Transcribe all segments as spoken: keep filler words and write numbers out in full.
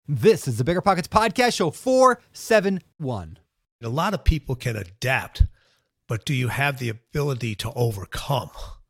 This is the Bigger Pockets Podcast, show four seventy-one. A lot of people can adapt, but do you have the ability to overcome?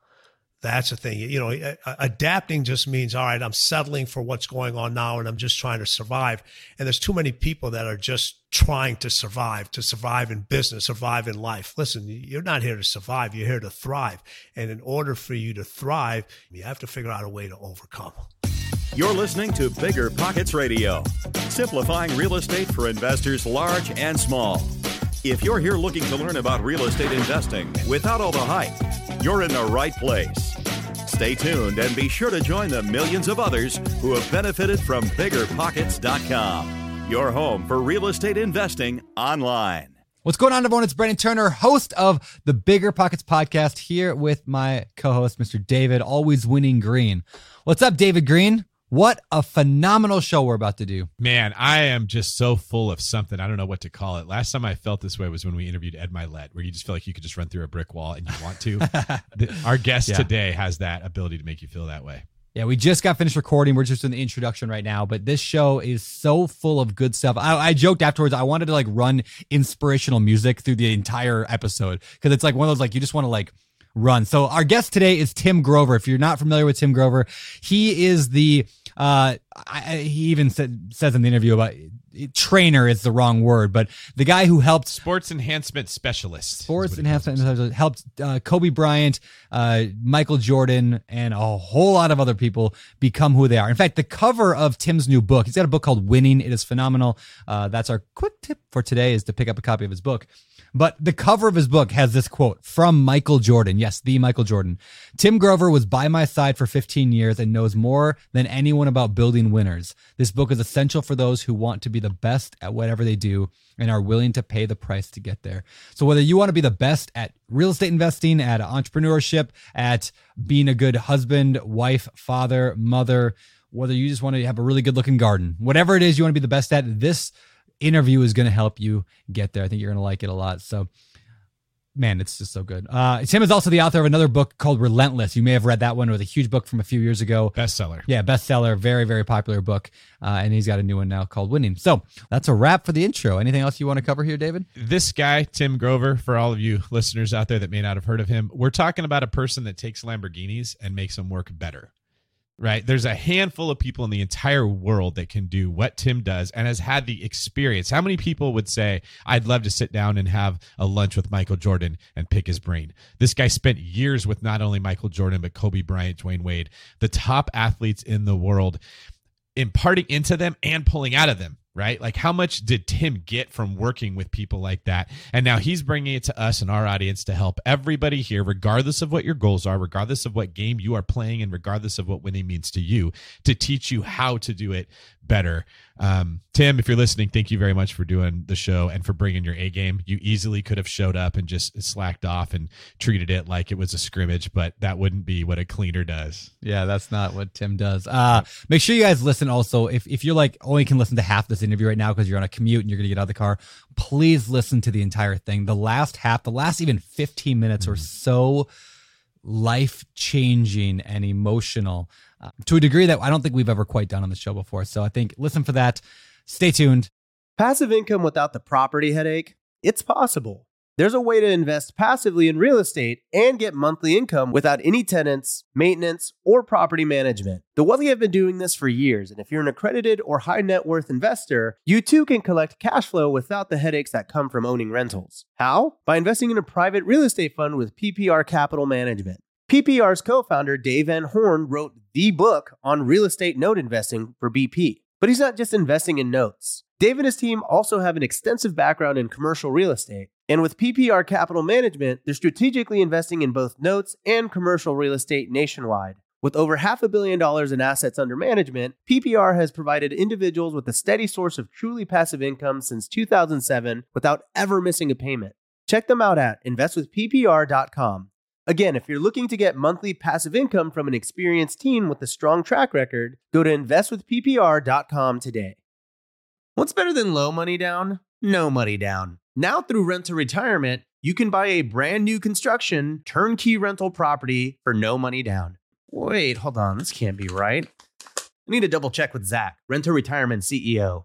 That's the thing. You know, adapting just means, all right, I'm settling for what's going on now and I'm just trying to survive. And there's too many people that are just trying to survive, to survive in business, survive in life. Listen, you're not here to survive. You're here to thrive. And in order for you to thrive, you have to figure out a way to overcome. You're listening to Bigger Pockets Radio, simplifying real estate for investors large and small. If you're here looking to learn about real estate investing without all the hype, you're in the right place. Stay tuned and be sure to join the millions of others who have benefited from bigger pockets dot com, your home for real estate investing online. What's going on, everyone? It's Brandon Turner, host of the Bigger Pockets Podcast, here with my co-host, Mister David, always winning Green. What's up, David Green? What a phenomenal show we're about to do. Man, I am just so full of something. I don't know what to call it. Last time I felt this way was when we interviewed Ed Milet, where you just feel like you could just run through a brick wall and you want to. the, our guest yeah. today has that ability to make you feel that way. Yeah, we just got finished recording. We're just in the introduction right now, but this show is so full of good stuff. I, I joked afterwards, I wanted to like run inspirational music through the entire episode because it's like one of those, like, you just want to like run. So our guest today is Tim Grover. If you're not familiar with Tim Grover, he is the uh I, he even said, says in the interview about trainer is the wrong word, but the guy who helped sports enhancement specialist sports enhancement helped uh, Kobe Bryant, uh Michael Jordan, and a whole lot of other people become who they are. In fact, the cover of Tim's new book, he's got a book called Winning. It is phenomenal. Uh that's our quick tip for today, is to pick up a copy of his book. But the cover of his book has this quote from Michael Jordan. Yes, the Michael Jordan. Tim Grover was by my side for fifteen years and knows more than anyone about building winners. This book is essential for those who want to be the best at whatever they do and are willing to pay the price to get there. So whether you want to be the best at real estate investing, at entrepreneurship, at being a good husband, wife, father, mother, whether you just want to have a really good looking garden, whatever it is you want to be the best at, this interview is going to help you get there. I think you're going to like it a lot. So, man, it's just so good. Uh, Tim is also the author of another book called Relentless. You may have read that one. It was a huge book from a few years ago. Bestseller. Yeah, bestseller. Very, very popular book. Uh, and he's got a new one now called Winning. So that's a wrap for the intro. Anything else you want to cover here, David? This guy, Tim Grover, for all of you listeners out there that may not have heard of him, we're talking about a person that takes Lamborghinis and makes them work better. Right. There's a handful of people in the entire world that can do what Tim does and has had the experience. How many people would say, I'd love to sit down and have a lunch with Michael Jordan and pick his brain? This guy spent years with not only Michael Jordan, but Kobe Bryant, Dwayne Wade, the top athletes in the world, imparting into them and pulling out of them. Right? Like, how much did Tim get from working with people like that? And now he's bringing it to us and our audience to help everybody here, regardless of what your goals are, regardless of what game you are playing, and regardless of what winning means to you, to teach you how to do it better. Um, Tim, if you're listening, thank you very much for doing the show and for bringing your A game. You easily could have showed up and just slacked off and treated it like it was a scrimmage, but that wouldn't be what a cleaner does. Yeah, that's not what Tim does. Uh, make sure you guys listen also. If, if you're like, only can listen to half this interview right now because you're on a commute and you're going to get out of the car, please listen to the entire thing. The last half, the last even fifteen minutes mm-hmm. are so life-changing and emotional uh, to a degree that I don't think we've ever quite done on the show before. So I think listen for that. Stay tuned. Passive income without the property headache? It's possible. There's a way to invest passively in real estate and get monthly income without any tenants, maintenance, or property management. The Wealthy have been doing this for years, and if you're an accredited or high net worth investor, you too can collect cash flow without the headaches that come from owning rentals. How? By investing in a private real estate fund with P P R Capital Management. P P R's co-founder Dave Van Horn wrote the book on real estate note investing for B P. But he's not just investing in notes. Dave and his team also have an extensive background in commercial real estate. And with P P R Capital Management, they're strategically investing in both notes and commercial real estate nationwide. With over half a billion dollars in assets under management, P P R has provided individuals with a steady source of truly passive income since two thousand seven without ever missing a payment. Check them out at invest with P P R dot com. Again, if you're looking to get monthly passive income from an experienced team with a strong track record, go to invest with P P R dot com today. What's better than low money down? No money down. Now through Rent to Retirement, you can buy a brand new construction, turnkey rental property for no money down. Wait, hold on, this can't be right. I need to double check with Zach, Rent to Retirement C E O.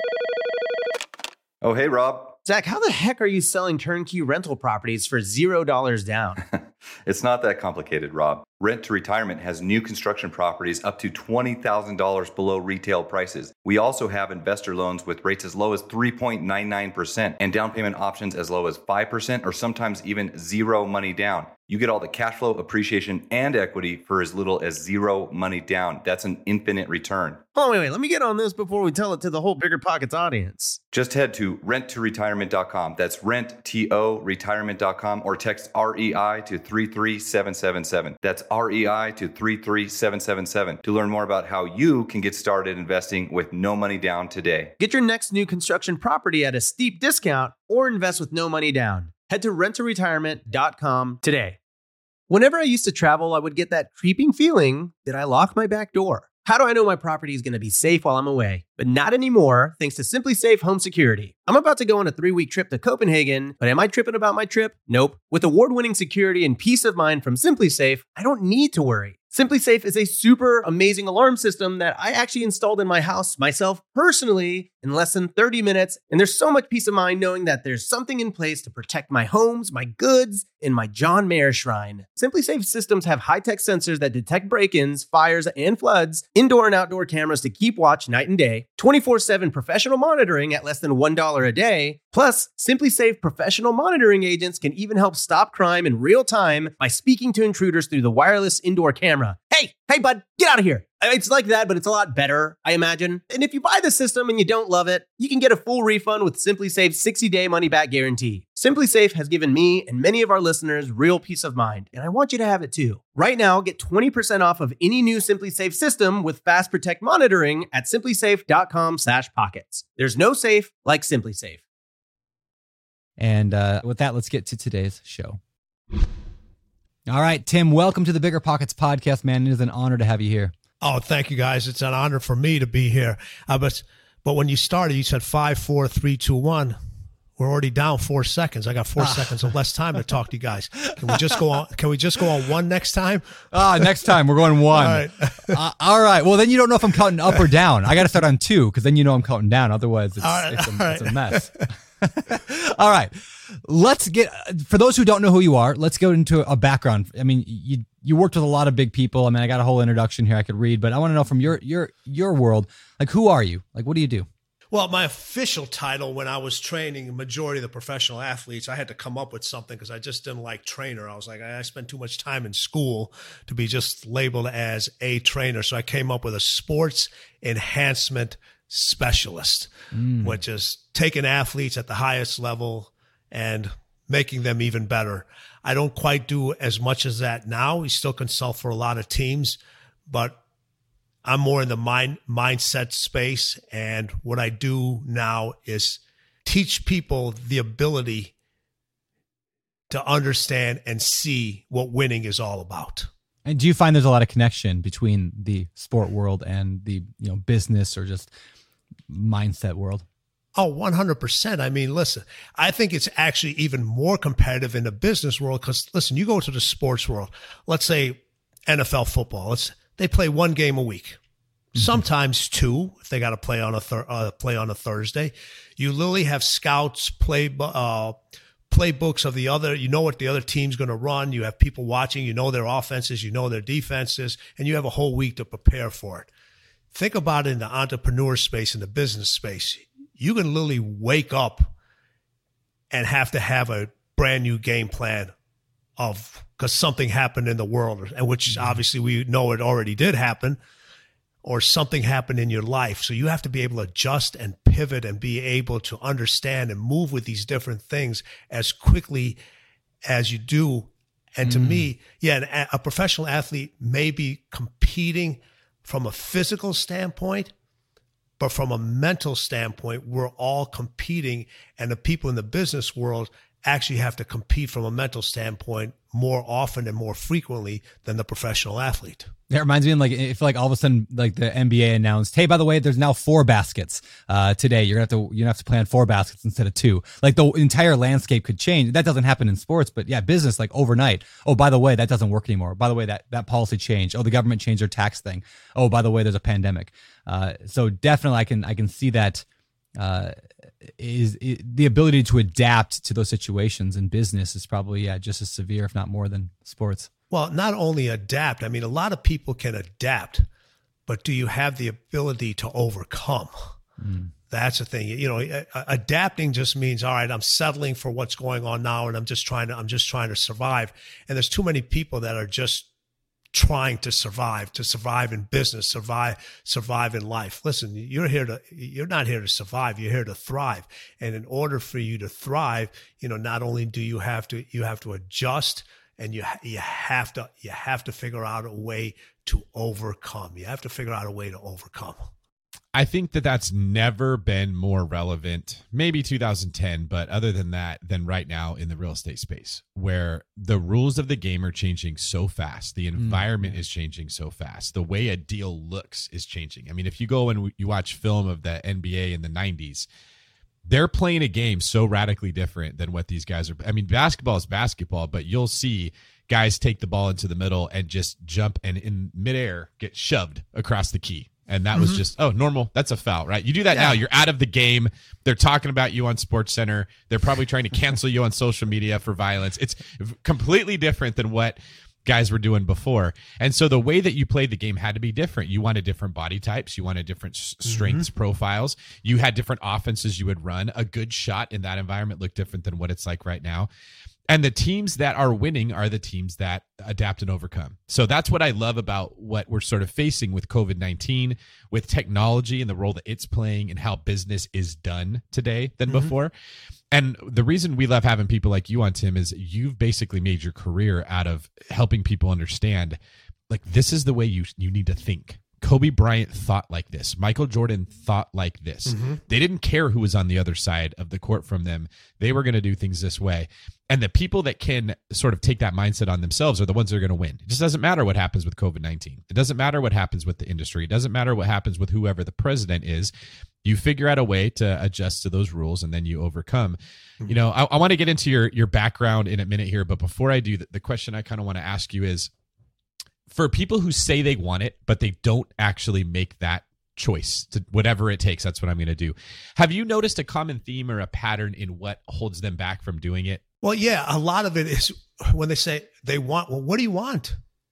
Oh, hey, Rob. Zach, how the heck are you selling turnkey rental properties for zero dollars down? It's not that complicated, Rob. Rent to Retirement has new construction properties up to twenty thousand dollars below retail prices. We also have investor loans with rates as low as three point nine nine percent and down payment options as low as five percent or sometimes even zero money down. You get all the cash flow, appreciation, and equity for as little as zero money down. That's an infinite return. Oh, wait, wait. Let me get on this before we tell it to the whole Bigger Pockets audience. Just head to rent to retirement dot com. That's rent to retirement dot com or text R E I to three three seven seven seven. That's R E I to three three seven seven seven to learn more about how you can get started investing with no money down today. Get your next new construction property at a steep discount or invest with no money down. Head to rent to retirement dot com today. Whenever I used to travel, I would get that creeping feeling that I locked my back door. How do I know my property is going to be safe while I'm away? But not anymore, thanks to SimpliSafe Home Security. I'm about to go on a three-week trip to Copenhagen, but am I tripping about my trip? Nope. With award-winning security and peace of mind from SimpliSafe, I don't need to worry. SimpliSafe is a super amazing alarm system that I actually installed in my house myself personally in less than thirty minutes. And there's so much peace of mind knowing that there's something in place to protect my homes, my goods, and my John Mayer shrine. SimpliSafe systems have high-tech sensors that detect break-ins, fires, and floods, indoor and outdoor cameras to keep watch night and day, twenty-four seven professional monitoring at less than one dollar a day. Plus, SimpliSafe professional monitoring agents can even help stop crime in real time by speaking to intruders through the wireless indoor camera. Hey, hey, bud, get out of here. It's like that, but it's a lot better, I imagine. And if you buy the system and you don't love it, you can get a full refund with SimpliSafe's sixty-day money-back guarantee. SimpliSafe has given me and many of our listeners real peace of mind, and I want you to have it too. Right now, get twenty percent off of any new SimpliSafe system with Fast Protect monitoring at simplisafe dot com slash pockets. There's no safe like SimpliSafe. And uh, with that, let's get to today's show. All right, Tim, welcome to the Bigger Pockets podcast, man. It is an honor to have you here. Oh, thank you, guys. It's an honor for me to be here. Uh, but, but when you started, you said five, four, three, two, one. We're already down four seconds. I got four ah. seconds of less time to talk to you guys. Can we just go on? Can we just go on one next time? Ah, next time we're going one. All right. uh, all right. Well, then you don't know if I'm counting up or down. I got to start on two because then you know I'm counting down. Otherwise, it's, right, it's, a, right. it's a mess. All right. Let's get, for those who don't know who you are, let's go into a background. I mean, you you worked with a lot of big people. I mean, I got a whole introduction here I could read, but I want to know from your your your world, like, who are you? Like, what do you do? Well, my official title when I was training a majority of the professional athletes, I had to come up with something because I just didn't like trainer. I was like, I spent too much time in school to be just labeled as a trainer. So I came up with a sports enhancement specialist, mm. which is taking athletes at the highest level and making them even better. I don't quite do as much as that now. We still consult for a lot of teams, but I'm more in the mind mindset space. And what I do now is teach people the ability to understand and see what winning is all about. And do you find there's a lot of connection between the sport world and the, you know, business or just mindset world? Oh, one hundred percent. I mean, listen, I think it's actually even more competitive in the business world because, listen, you go to the sports world, let's say N F L football, let's, they play one game a week, mm-hmm. sometimes two if they got to play on a thir- uh, play on a Thursday. You literally have scouts, play uh, playbooks of the other. You know what the other team's going to run. You have people watching. You know their offenses. You know their defenses, and you have a whole week to prepare for it. Think about it in the entrepreneur space, in the business space. You can literally wake up and have to have a brand new game plan of because something happened in the world, and which obviously we know it already did happen, or something happened in your life. So you have to be able to adjust and pivot and be able to understand and move with these different things as quickly as you do. And to mm. me, yeah, a professional athlete may be competing from a physical standpoint, but from a mental standpoint, we're all competing, and the people in the business world actually have to compete from a mental standpoint more often and more frequently than the professional athlete. That reminds me of like if like all of a sudden like the N B A announced, hey, by the way, there's now four baskets uh, today. You're gonna have to you're gonna have to plan four baskets instead of two. Like the entire landscape could change. That doesn't happen in sports, but yeah, business like overnight. Oh, by the way, that doesn't work anymore. By the way, that that policy changed. Oh, the government changed their tax thing. Oh, by the way, there's a pandemic. Uh, so definitely, I can I can see that. Uh, is, is the ability to adapt to those situations in business is probably yeah just as severe, if not more, than sports. Well, not only adapt. I mean, a lot of people can adapt, but do you have the ability to overcome? Mm. That's the thing. You know, adapting just means, all right, I'm settling for what's going on now, and I'm just trying to I'm just trying to survive. And there's too many people that are just trying to survive, to survive in business, survive, survive in life. Listen, you're here to, you're not here to survive. You're here to thrive. And in order for you to thrive, you know, not only do you have to, you have to adjust, and you, you have to, you have to figure out a way to overcome. You have to figure out a way to overcome. I think that that's never been more relevant, maybe two thousand ten, but other than that, than right now in the real estate space, where the rules of the game are changing so fast. The environment mm. is changing so fast. The way a deal looks is changing. I mean, if you go and you watch film of the N B A in the nineties, they're playing a game so radically different than what these guys are. I mean, basketball is basketball, but you'll see guys take the ball into the middle and just jump and in midair get shoved across the key. And that mm-hmm. was just, oh, normal. That's a foul, right? You do that yeah. now. You're out of the game. They're talking about you on SportsCenter. They're probably trying to cancel you on social media for violence. It's completely different than what guys were doing before. And so the way that you played the game had to be different. You wanted different body types. You wanted different strengths mm-hmm. profiles. You had different offenses you would run. A good shot in that environment looked different than what it's like right now. And the teams that are winning are the teams that adapt and overcome. So that's what I love about what we're sort of facing with COVID nineteen, with technology and the role that it's playing and how business is done today than mm-hmm. before. And the reason we love having people like you on, Tim, is you've basically made your career out of helping people understand, like, this is the way you you need to think. Kobe Bryant thought like this. Michael Jordan thought like this. Mm-hmm. They didn't care who was on the other side of the court from them. They were going to do things this way. And the people that can sort of take that mindset on themselves are the ones that are going to win. It just doesn't matter what happens with COVID nineteen. It doesn't matter what happens with the industry. It doesn't matter what happens with whoever the president is. You figure out a way to adjust to those rules, and then you overcome. Mm-hmm. You know, I, I want to get into your, your background in a minute here, but before I do, the, the question I kind of want to ask you is, for people who say they want it, but they don't actually make that choice to whatever it takes, that's what I'm going to do. Have you noticed a common theme or a pattern in what holds them back from doing it? Well, yeah, a lot of it is when they say they want, well, what do you want?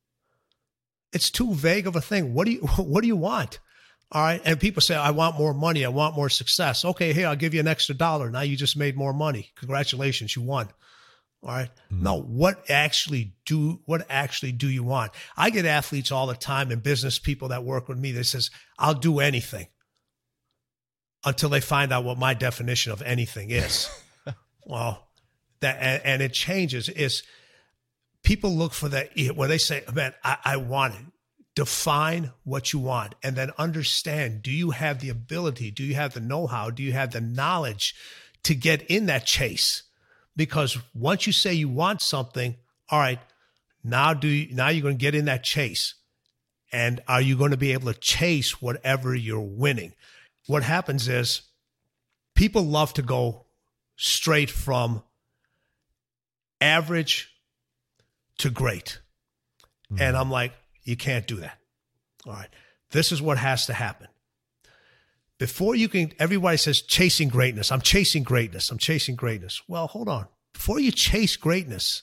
It's too vague of a thing. What do you, what do you want? All right. And people say, I want more money. I want more success. Okay. Here, I'll give you an extra dollar. Now you just made more money. Congratulations. You won. All right. Mm-hmm. No, what actually do, what actually do you want? I get athletes all the time and business people that work with me that says, I'll do anything, until they find out what my definition of anything is. Well, that, and, and it changes. Is people look for that when they say, man, I, I want it. Define what you want, and then understand, do you have the ability? Do you have the know-how? Do you have the knowledge to get in that chase? Because once you say you want something, all right, now do you, now you're going to get in that chase. And are you going to be able to chase whatever you're winning? What happens is people love to go straight from average to great. Mm-hmm. And I'm like, you can't do that. All right. This is what has to happen. Before you can, everybody says chasing greatness. I'm chasing greatness. I'm chasing greatness. Well, hold on. Before you chase greatness,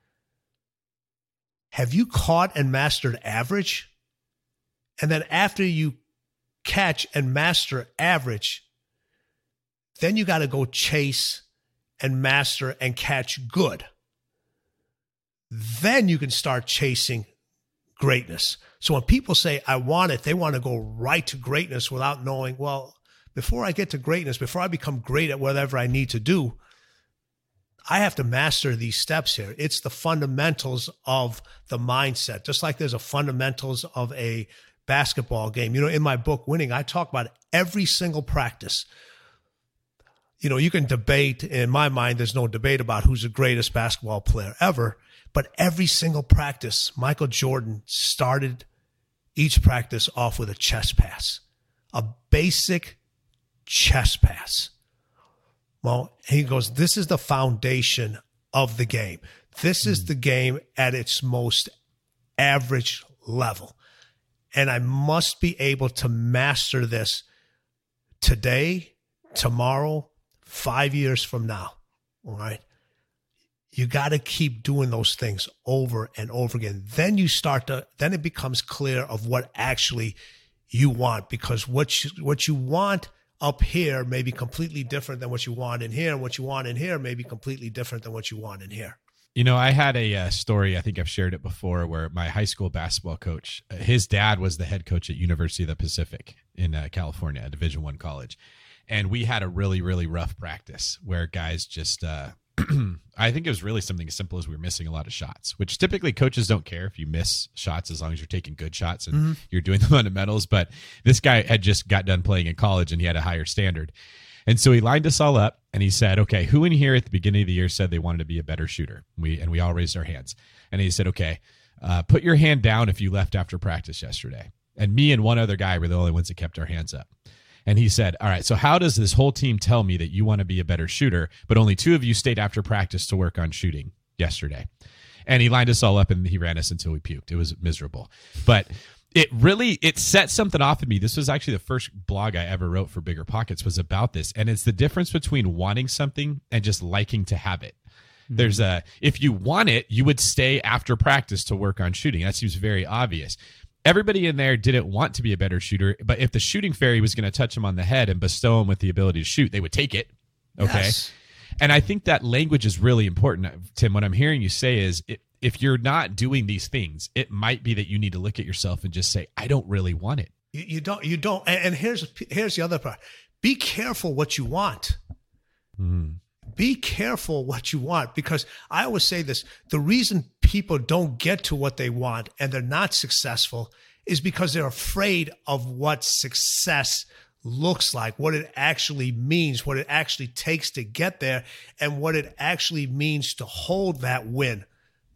have you caught and mastered average? And then after you catch and master average, then you got to go chase and master and catch good. Then you can start chasing greatness. So when people say, I want it, they want to go right to greatness without knowing, well, before I get to greatness, before I become great at whatever I need to do, I have to master these steps here. It's the fundamentals of the mindset, just like there's a fundamentals of a basketball game. You know, in my book, Winning, I talk about every single practice. you know, you can debate. In my mind, there's no debate about who's the greatest basketball player ever. But every single practice, Michael Jordan started each practice off with a chest pass, a basic chest pass. Well, he goes, this is the foundation of the game. This is the game at its most average level. And I must be able to master this today, tomorrow, five years from now. All right. You got to keep doing those things over and over again. Then you start to, then it becomes clear of what actually you want, because what you, what you want up here may be completely different than what you want in here. And what you want in here may be completely different than what you want in here. You know, I had a uh, story, I think I've shared it before, where my high school basketball coach, his dad was the head coach at University of the Pacific in uh, California, a Division One college. And we had a really, really rough practice where guys just, uh, I think it was really something as simple as we were missing a lot of shots, which typically coaches don't care if you miss shots as long as you're taking good shots and mm-hmm. you're doing the fundamentals. But this guy had just got done playing in college and he had a higher standard. And so he lined us all up and he said, okay, who in here at the beginning of the year said they wanted to be a better shooter? We And we all raised our hands. And he said, okay, uh, put your hand down if you left after practice yesterday. And me and one other guy were the only ones that kept our hands up. And he said, all right, so how does this whole team tell me that you want to be a better shooter, but only two of you stayed after practice to work on shooting yesterday? And he lined us all up and he ran us until we puked. It was miserable. But it really, it set something off in me. This was actually the first blog I ever wrote for Bigger Pockets was about this. And it's the difference between wanting something and just liking to have it. Mm-hmm. There's a, if you want it, you would stay after practice to work on shooting. That seems very obvious. Everybody in there didn't want to be a better shooter, but if the shooting fairy was going to touch him on the head and bestow him with the ability to shoot, they would take it. Okay. Yes. And I think that language is really important. Tim, what I'm hearing you say is it, if you're not doing these things, it might be that you need to look at yourself and just say, I don't really want it. You, you don't, you don't. And, and here's, here's the other part. Be careful what you want. Mm. Be careful what you want, because I always say this, the reason people don't get to what they want and they're not successful is because they're afraid of what success looks like, what it actually means, what it actually takes to get there, and what it actually means to hold that win.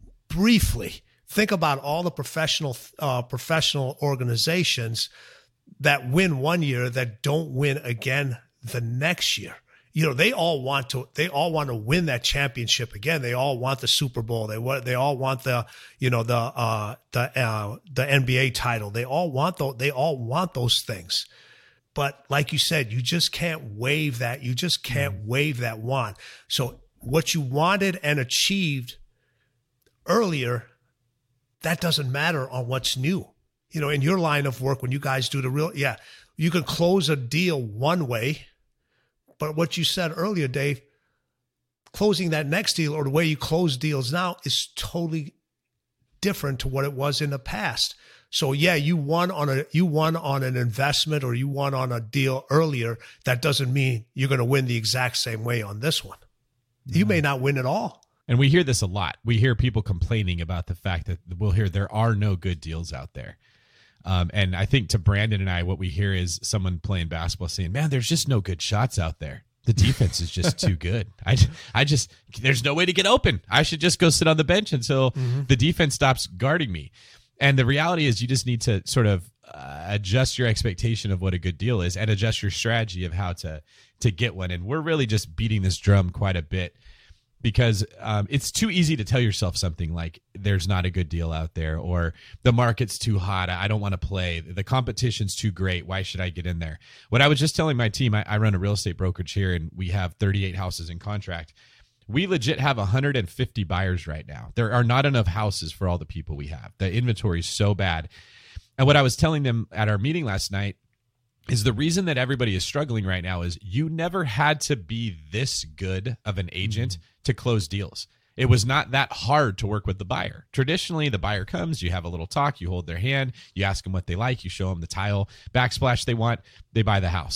Briefly, think about all the professional uh, professional organizations that win one year that don't win again the next year. You know, they all want to. They all want to win that championship again. They all want the Super Bowl. They want. They all want the. You know, the uh, the uh, the N B A title. They all want those. They all want those things. But like you said, you just can't wave that. You just can't wave that wand. So what you wanted and achieved earlier, that doesn't matter on what's new. You know, in your line of work, when you guys do the real, yeah, you can close a deal one way. But what you said earlier, Dave, closing that next deal or the way you close deals now is totally different to what it was in the past. So yeah, you won on a you won on an investment or you won on a deal earlier. That doesn't mean you're going to win the exact same way on this one. Mm-hmm. You may not win at all. And we hear this a lot. We hear people complaining about the fact that we'll hear there are no good deals out there. Um, and I think to Brandon and I, what we hear is someone playing basketball saying, man, there's just no good shots out there. The defense is just too good. I, I just, there's no way to get open. I should just go sit on the bench until mm-hmm. the defense stops guarding me. And the reality is you just need to sort of uh, adjust your expectation of what a good deal is and adjust your strategy of how to, to get one. And we're really just beating this drum quite a bit because um, it's too easy to tell yourself something like there's not a good deal out there or the market's too hot. I don't want to play. The competition's too great. Why should I get in there? What I was just telling my team, I, I run a real estate brokerage here and we have thirty-eight houses in contract. We legit have one hundred fifty buyers right now. There are not enough houses for all the people we have. The inventory is so bad. And what I was telling them at our meeting last night is the reason that everybody is struggling right now is you never had to be this good of an agent mm-hmm. to close deals. It was not that hard to work with the buyer. Traditionally, the buyer comes, you have a little talk, you hold their hand, you ask them what they like, you show them the tile backsplash they want, they buy the house.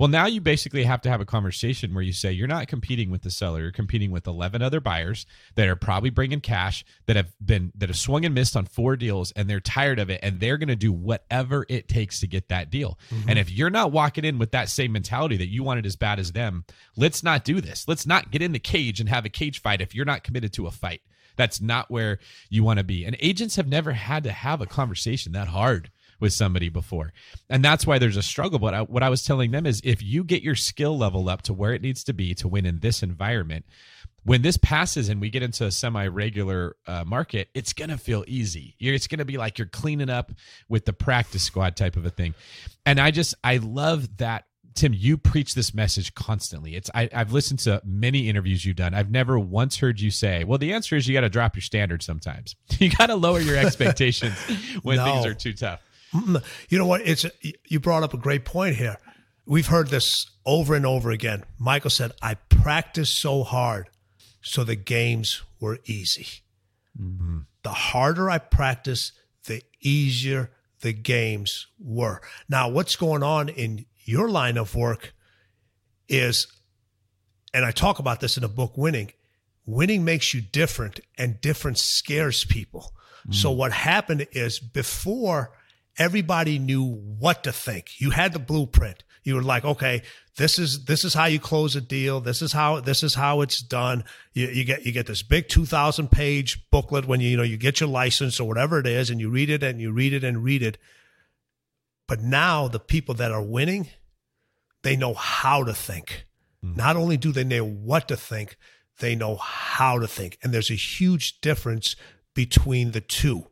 Well, now you basically have to have a conversation where you say you're not competing with the seller. You're competing with eleven other buyers that are probably bringing cash, that have been that have swung and missed on four deals, and they're tired of it, and they're going to do whatever it takes to get that deal. Mm-hmm. And if you're not walking in with that same mentality that you want it as bad as them, let's not do this. Let's not get in the cage and have a cage fight if you're not committed to a fight. That's not where you want to be. And agents have never had to have a conversation that hard with somebody before. And that's why there's a struggle. But I, what I was telling them is if you get your skill level up to where it needs to be to win in this environment, when this passes and we get into a semi-regular uh, market, it's going to feel easy. You're, it's going to be like you're cleaning up with the practice squad type of a thing. And I just, I love that. Tim, you preach this message constantly. It's I, I've listened to many interviews you've done. I've never once heard you say, well, the answer is you got to drop your standards sometimes. You got to lower your expectations when no. things are too tough. You know what? It's you brought up a great point here. We've heard this over and over again. Michael said, I practiced so hard so the games were easy. Mm-hmm. The harder I practiced, the easier the games were. Now, what's going on in your line of work is, and I talk about this in the book, Winning, winning makes you different, and different scares people. Mm. So what happened is before, everybody knew what to think. You had the blueprint. You were like, okay, this is this is how you close a deal. This is how this is how it's done. You, you get you get this big two thousand page booklet when you you know you get your license or whatever it is, and you read it and you read it and read it. But now the people that are winning, they know how to think. Mm. Not only do they know what to think, they know how to think, and there's a huge difference between the two.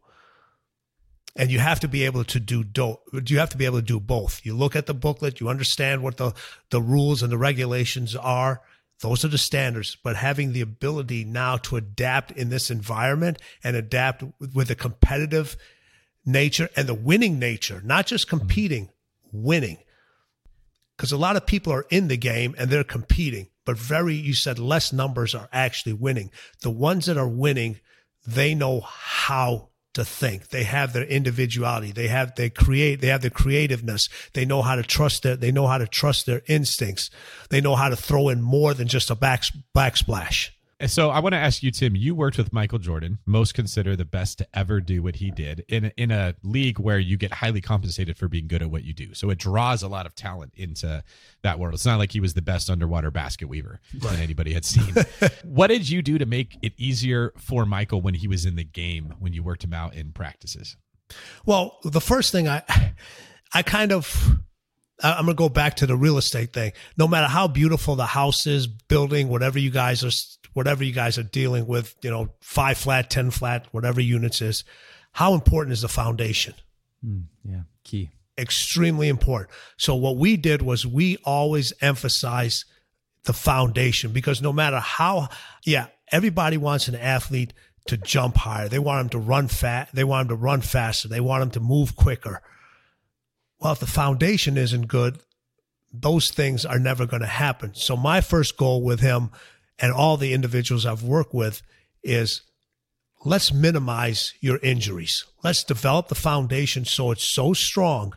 And you have to be able to do, do you have to be able to do both. You look at the booklet, you understand what the, the rules and the regulations are. Those are the standards. But having the ability now to adapt in this environment and adapt with a competitive nature and the winning nature, not just competing, winning. Because a lot of people are in the game and they're competing, but very, you said less numbers are actually winning. The ones that are winning, they know how to think. They have their individuality. They have they create. They have their creativeness. They know how to trust their. They know how to trust their instincts. They know how to throw in more than just a back backsplash. So I want to ask you, Tim. You worked with Michael Jordan, most consider the best to ever do what he did in in a league where you get highly compensated for being good at what you do. So it draws a lot of talent into that world. It's not like he was the best underwater basket weaver right. that anybody had seen. What did you do to make it easier for Michael when he was in the game, when you worked him out in practices? Well, the first thing I, I kind of, I'm going to go back to the real estate thing. No matter how beautiful the house is, building, whatever you guys are, whatever you guys are dealing with, you know, five flat, ten flat, whatever units is, how important is the foundation? Mm, yeah, key. Extremely important. So what we did was we always emphasize the foundation, because no matter how, yeah, everybody wants an athlete to jump higher. They want them to run fast. They want them to run faster. They want them to move quicker. Well, if the foundation isn't good, those things are never going to happen. So my first goal with him and all the individuals I've worked with is, let's minimize your injuries. Let's develop the foundation so it's so strong.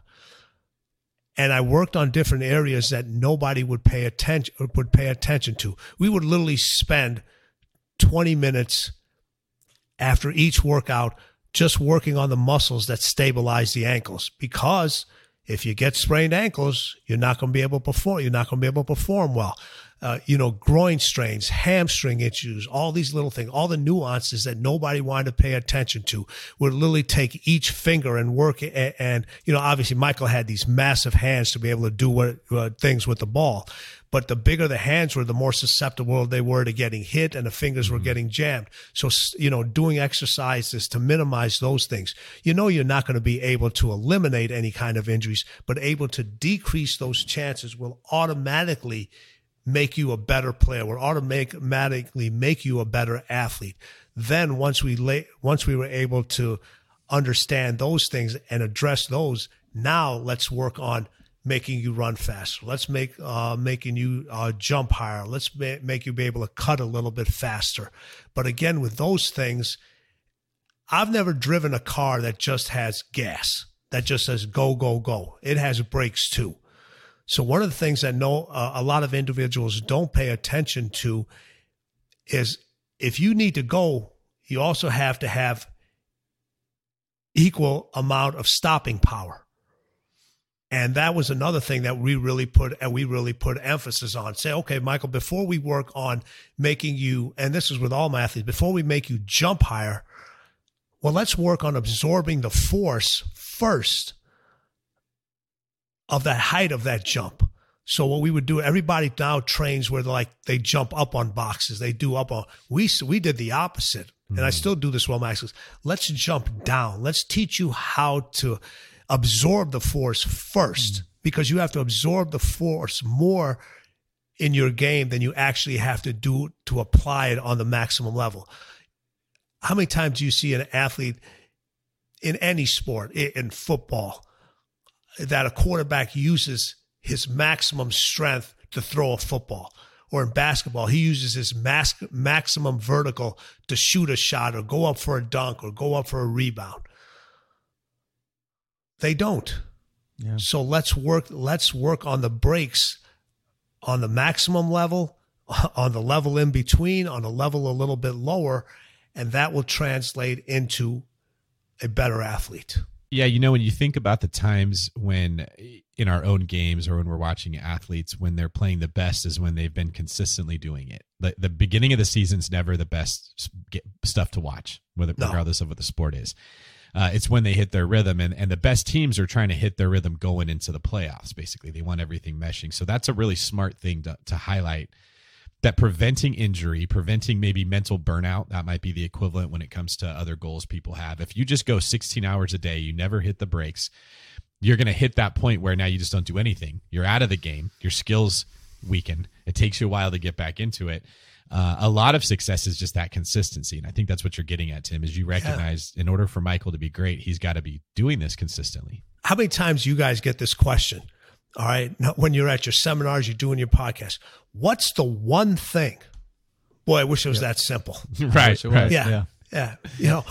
And I worked on different areas that nobody would pay attention would pay attention to. We would literally spend twenty minutes after each workout just working on the muscles that stabilize the ankles, because if you get sprained ankles, you're not going to be able to perform. You're not going to be able to perform well. Uh, you know, groin strains, hamstring issues, all these little things, all the nuances that nobody wanted to pay attention to, would literally take each finger and work. And, and you know, obviously Michael had these massive hands to be able to do what, uh, things with the ball. But the bigger the hands were, the more susceptible they were to getting hit, and the fingers were getting jammed. So, you know, doing exercises to minimize those things. You know, you're not going to be able to eliminate any kind of injuries, but able to decrease those chances will automatically make you a better player, will automatically make you a better athlete. Then once we lay, once we were able to understand those things and address those, now let's work on making you run faster. Let's make uh, making you uh, jump higher. Let's ma- make you be able to cut a little bit faster. But again, with those things, I've never driven a car that just has gas, that just says go, go, go. It has brakes too. So one of the things that no, uh, a lot of individuals don't pay attention to is if you need to go, you also have to have equal amount of stopping power. And that was another thing that we really put, and we really put emphasis on. Say, okay, Michael, before we work on making you, and this is with all my athletes, before we make you jump higher, well, let's work on absorbing the force first of that height of that jump. So what we would do, everybody now trains where like they jump up on boxes. They do up on, we, we did the opposite. Mm-hmm. And I still do this well, Max. Let's jump down. Let's teach you how to absorb the force first, mm-hmm. because you have to absorb the force more in your game than you actually have to do to apply it on the maximum level. How many times do you see an athlete in any sport, in football, that a quarterback uses his maximum strength to throw a football? Or in basketball, he uses his max, maximum vertical to shoot a shot or go up for a dunk or go up for a rebound. They don't. Yeah. So let's work, let's work on the breaks on the maximum level, on the level in between, on a level a little bit lower, and that will translate into a better athlete. Yeah, you know, when you think about the times when in our own games or when we're watching athletes, when they're playing the best is when they've been consistently doing it. The, the beginning of the season's never the best stuff to watch, whether no. regardless of what the sport is. Uh, it's when they hit their rhythm, and, and the best teams are trying to hit their rhythm going into the playoffs, basically. They want everything meshing. So that's a really smart thing to, to highlight, that preventing injury, preventing maybe mental burnout, that might be the equivalent when it comes to other goals people have. If you just go sixteen hours a day, you never hit the brakes, you're going to hit that point where now you just don't do anything. You're out of the game. Your skills weaken. It takes you a while to get back into it. Uh, a lot of success is just that consistency. And I think that's what you're getting at, Tim, is you recognize yeah. in order for Michael to be great, he's got to be doing this consistently. How many times you guys get this question? All right. Now, when you're at your seminars, you're doing your podcast, what's the one thing? Boy, I wish it was yeah. that simple. Right. right. Yeah, yeah. Yeah. You know,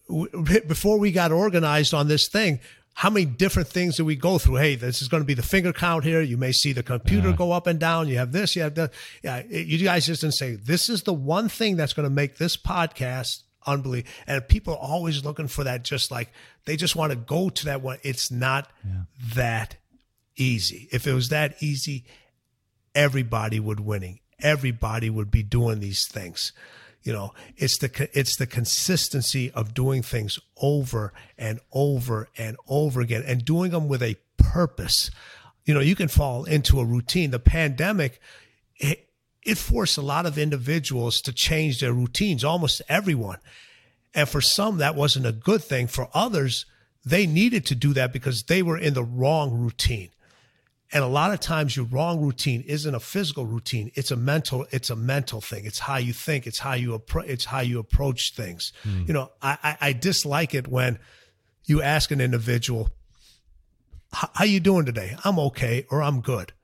w- before we got organized on this thing, how many different things do we go through? Hey, this is going to be the finger count here. You may see the computer yeah. go up and down. You have this, you have that. Yeah. You guys just didn't say, this is the one thing that's going to make this podcast unbelievable. And people are always looking for that, just like they just want to go to that one. It's not yeah. that easy. If it was that easy, everybody would winning. Everybody would be doing these things. You know, it's the it's the consistency of doing things over and over and over again, and doing them with a purpose. You know, you can fall into a routine. The pandemic, it, it forced a lot of individuals to change their routines, almost everyone. And for some, that wasn't a good thing. For others, they needed to do that because they were in the wrong routine. And a lot of times your wrong routine isn't a physical routine. It's a mental, it's a mental thing. It's how you think. It's how you approach, it's how you approach things. Mm. You know, I, I, I dislike it when you ask an individual, how you doing today? I'm okay, or I'm good.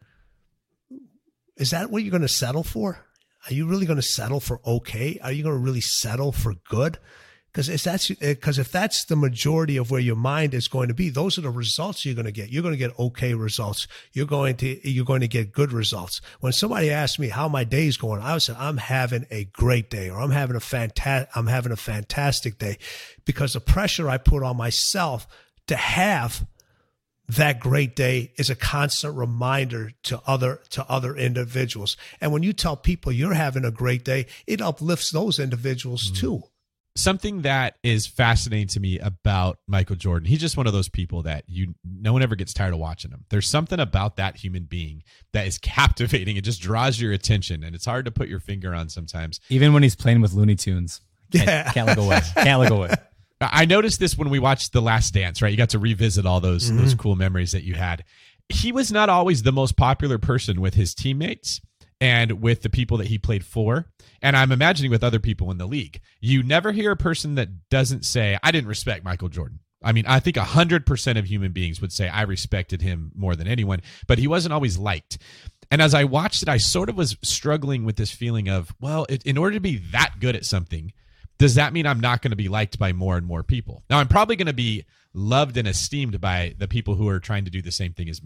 Is that what you're going to settle for? Are you really going to settle for okay? Are you going to really settle for good? Because if that's, because if that's the majority of where your mind is going to be, those are the results you're going to get. You're going to get okay results. You're going to, you're going to get good results. When somebody asks me how my day's going, I would say, I'm having a great day, or I'm having a fantastic, I'm having a fantastic day, because the pressure I put on myself to have that great day is a constant reminder to other, to other individuals. And when you tell people you're having a great day, it uplifts those individuals mm-hmm. too. Something that is fascinating to me about Michael Jordan, he's just one of those people that you no one ever gets tired of watching him. There's something about that human being that is captivating. It just draws your attention, and it's hard to put your finger on sometimes. Even when he's playing with Looney Tunes. Yeah. Can't, can't look away. Can't look away. I noticed this when we watched The Last Dance, right? You got to revisit all those, mm-hmm. those cool memories that you had. He was not always the most popular person with his teammates and with the people that he played for. And I'm imagining with other people in the league, you never hear a person that doesn't say, I didn't respect Michael Jordan. I mean, I think one hundred percent of human beings would say I respected him more than anyone, but he wasn't always liked. And as I watched it, I sort of was struggling with this feeling of, well, it, in order to be that good at something, does that mean I'm not going to be liked by more and more people? Now, I'm probably going to be loved and esteemed by the people who are trying to do the same thing as me.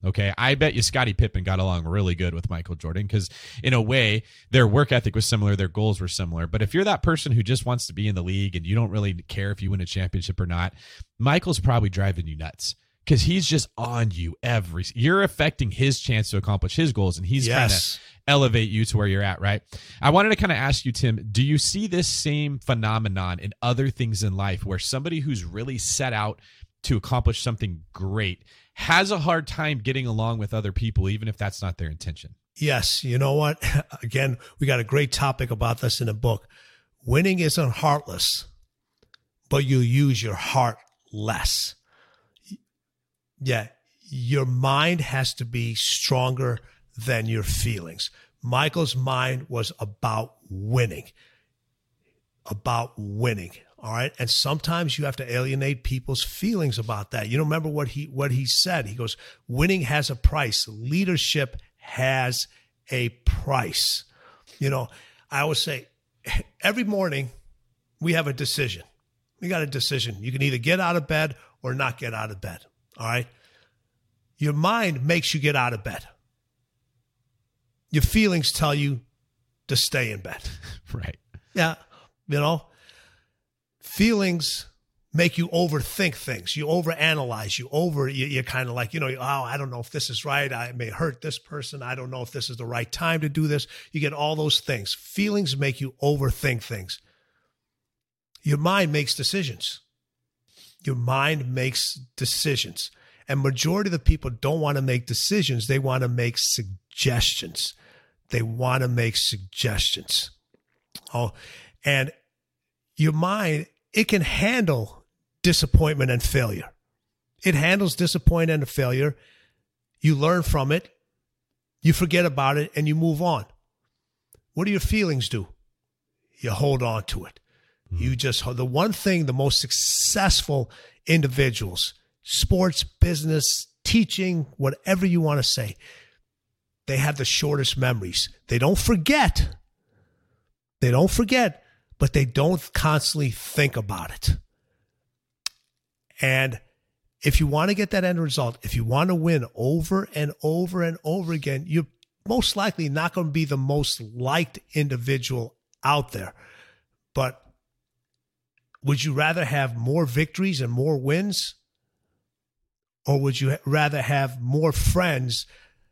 Okay. I bet you Scottie Pippen got along really good with Michael Jordan because, in a way, their work ethic was similar, their goals were similar. But if you're that person who just wants to be in the league and you don't really care if you win a championship or not, Michael's probably driving you nuts because he's just on you every. You're affecting his chance to accomplish his goals, and he's Yes. trying to elevate you to where you're at, right? I wanted to kind of ask you, Tim, do you see this same phenomenon in other things in life where somebody who's really set out to accomplish something great has a hard time getting along with other people, even if that's not their intention? Yes. You know what? Again, we got a great topic about this in the book. Winning isn't heartless, but you use your heart less. Yeah. Your mind has to be stronger than your feelings. Michael's mind was about winning, about winning. All right. And sometimes you have to alienate people's feelings about that. You know, remember what he, what he said? He goes, winning has a price. Leadership has a price. You know, I always say every morning we have a decision. We got a decision. You can either get out of bed or not get out of bed. All right. Your mind makes you get out of bed. Your feelings tell you to stay in bed. Right. Yeah. You know, feelings make you overthink things. You overanalyze. You over, you, you're kind of like, you know, oh, I don't know if this is right. I may hurt this person. I don't know if this is the right time to do this. You get all those things. Feelings make you overthink things. Your mind makes decisions. Your mind makes decisions. And majority of the people don't want to make decisions. They want to make suggestions. They want to make suggestions. Oh, and your mind, it can handle disappointment and failure. It handles disappointment and failure. You learn from it. You forget about it and you move on. What do your feelings do? You hold on to it. You just, the one thing the most successful individuals, sports, business, teaching, whatever you want to say, they have the shortest memories. They don't forget. They don't forget, but they don't constantly think about it. And if you want to get that end result, if you want to win over and over and over again, you're most likely not going to be the most liked individual out there. But would you rather have more victories and more wins? Or would you rather have more friends?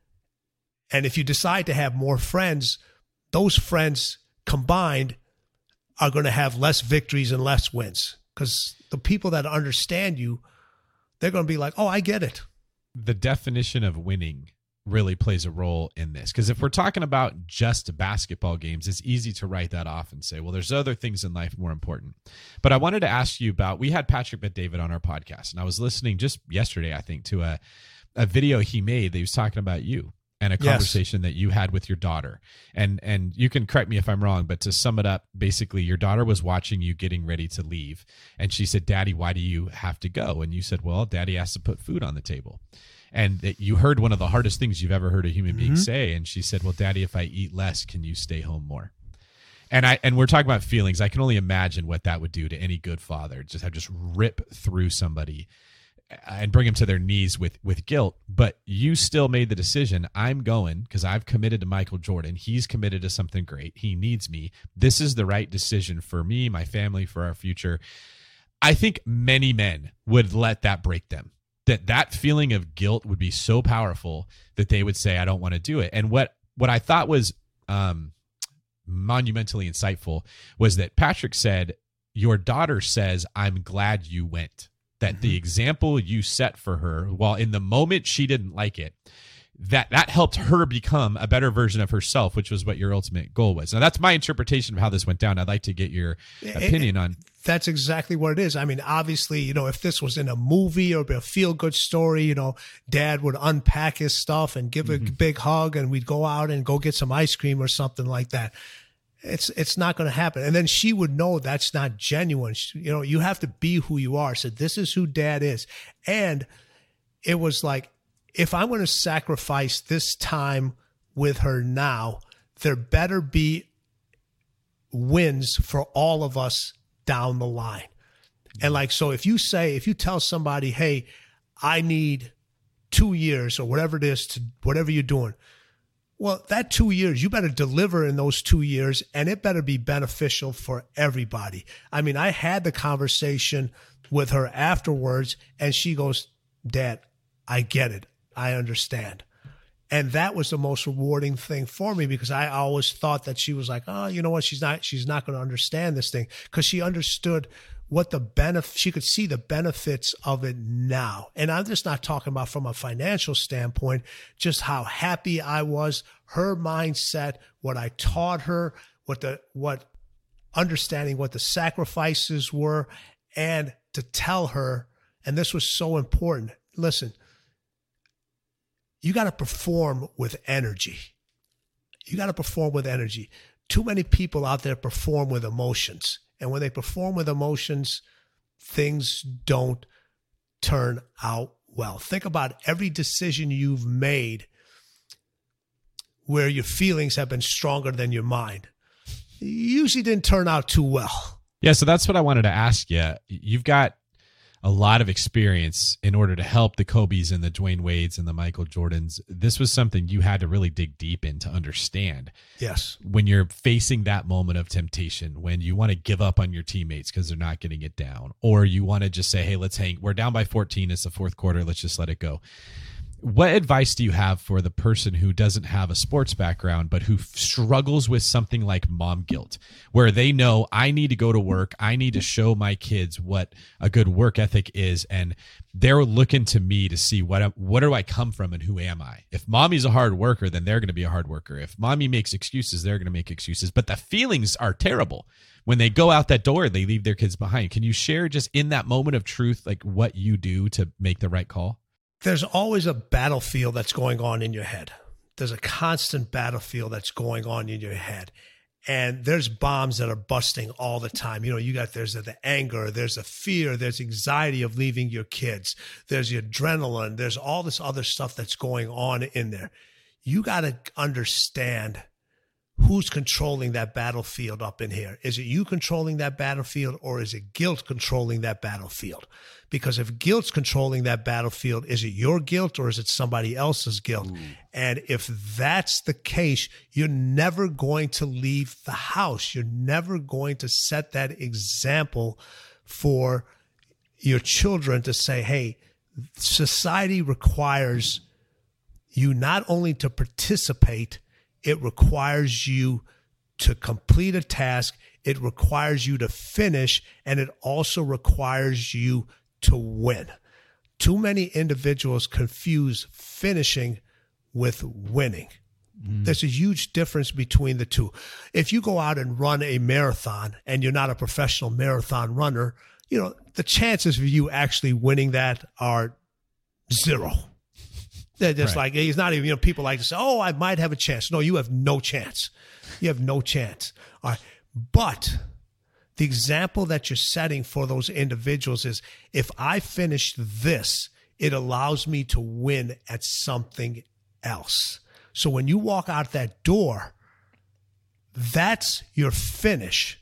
And if you decide to have more friends, those friends combined are going to have less victories and less wins. Because the people that understand you, they're going to be like, oh, I get it. The definition of winning really plays a role in this. Because if we're talking about just basketball games, it's easy to write that off and say, well, there's other things in life more important. But I wanted to ask you about, we had Patrick Bet-David on our podcast, and I was listening just yesterday, I think, to a, a video he made that he was talking about you and a conversation yes. that you had with your daughter. And and you can correct me if I'm wrong, but to sum it up, basically your daughter was watching you getting ready to leave. And she said, Daddy, why do you have to go? And you said, well, Daddy has to put food on the table. And that you heard one of the hardest things you've ever heard a human being mm-hmm. say. And she said, well, Daddy, if I eat less, can you stay home more? And I and we're talking about feelings. I can only imagine what that would do to any good father. Just have just rip through somebody and bring them to their knees with, with guilt. But you still made the decision. I'm going because I've committed to Michael Jordan. He's committed to something great. He needs me. This is the right decision for me, my family, for our future. I think many men would let that break them. That that feeling of guilt would be so powerful that they would say, I don't want to do it. And what, what I thought was um, monumentally insightful was that Patrick said, your daughter says, I'm glad you went. That mm-hmm. the example you set for her, while in the moment she didn't like it, that that helped her become a better version of herself, which was what your ultimate goal was. Now, that's my interpretation of how this went down. I'd like to get your opinion it, on. That's exactly what it is. I mean, obviously, you know, if this was in a movie or a feel-good story, you know, Dad would unpack his stuff and give mm-hmm. a big hug, and we'd go out and go get some ice cream or something like that. It's it's not going to happen. And then she would know that's not genuine. She, you know, you have to be who you are. So this is who Dad is. And it was like, if I'm going to sacrifice this time with her now, there better be wins for all of us down the line. And like, so if you say, if you tell somebody, hey, I need two years or whatever it is to whatever you're doing. Well, that two years, you better deliver in those two years, and it better be beneficial for everybody. I mean, I had the conversation with her afterwards, and she goes, Dad, I get it. I understand. And that was the most rewarding thing for me, because I always thought that she was like, oh, you know what? She's not, she's not going to understand this thing, because she understood what the benefit, she could see the benefits of it now. And I'm just not talking about from a financial standpoint, just how happy I was, her mindset, what I taught her, what the, what understanding what the sacrifices were, and to tell her, and this was so important. Listen, you got to perform with energy. You got to perform with energy. Too many people out there perform with emotions. And when they perform with emotions, things don't turn out well. Think about every decision you've made where your feelings have been stronger than your mind. It usually didn't turn out too well. Yeah, so that's what I wanted to ask you. You've got a lot of experience in order to help the Kobes and the Dwayne Wades and the Michael Jordans. This was something you had to really dig deep in to understand. Yes. When you're facing that moment of temptation, when you want to give up on your teammates because they're not getting it down, or you want to just say, hey, let's hang, we're down by fourteen, it's the fourth quarter, let's just let it go. What advice do you have for the person who doesn't have a sports background, but who struggles with something like mom guilt, where they know I need to go to work, I need to show my kids what a good work ethic is, and they're looking to me to see what what do I come from and who am I? If mommy's a hard worker, then they're going to be a hard worker. If mommy makes excuses, they're going to make excuses. But the feelings are terrible. When they go out that door, they leave their kids behind. Can you share just in that moment of truth, like what you do to make the right call? There's always a battlefield that's going on in your head. There's a constant battlefield that's going on in your head. And there's bombs that are busting all the time. You know, you got, there's the anger, there's the fear, there's anxiety of leaving your kids. There's the adrenaline. There's all this other stuff that's going on in there. You got to understand who's controlling that battlefield up in here. Is it you controlling that battlefield, or is it guilt controlling that battlefield? Because if guilt's controlling that battlefield, is it your guilt or is it somebody else's guilt? Ooh. And if that's the case, you're never going to leave the house. You're never going to set that example for your children to say, hey, society requires you not only to participate, it requires you to complete a task. It requires you to finish, and it also requires you to win. Too many individuals confuse finishing with winning. Mm. There's a huge difference between the two. If you go out and run a marathon and you're not a professional marathon runner, you know, the chances of you actually winning that are zero. They're just right. Like, he's not even, you know, people like to say, oh, I might have a chance. No, you have no chance. You have no chance. All right. But the example that you're setting for those individuals is, if I finish this, it allows me to win at something else. So when you walk out that door, that's your finish.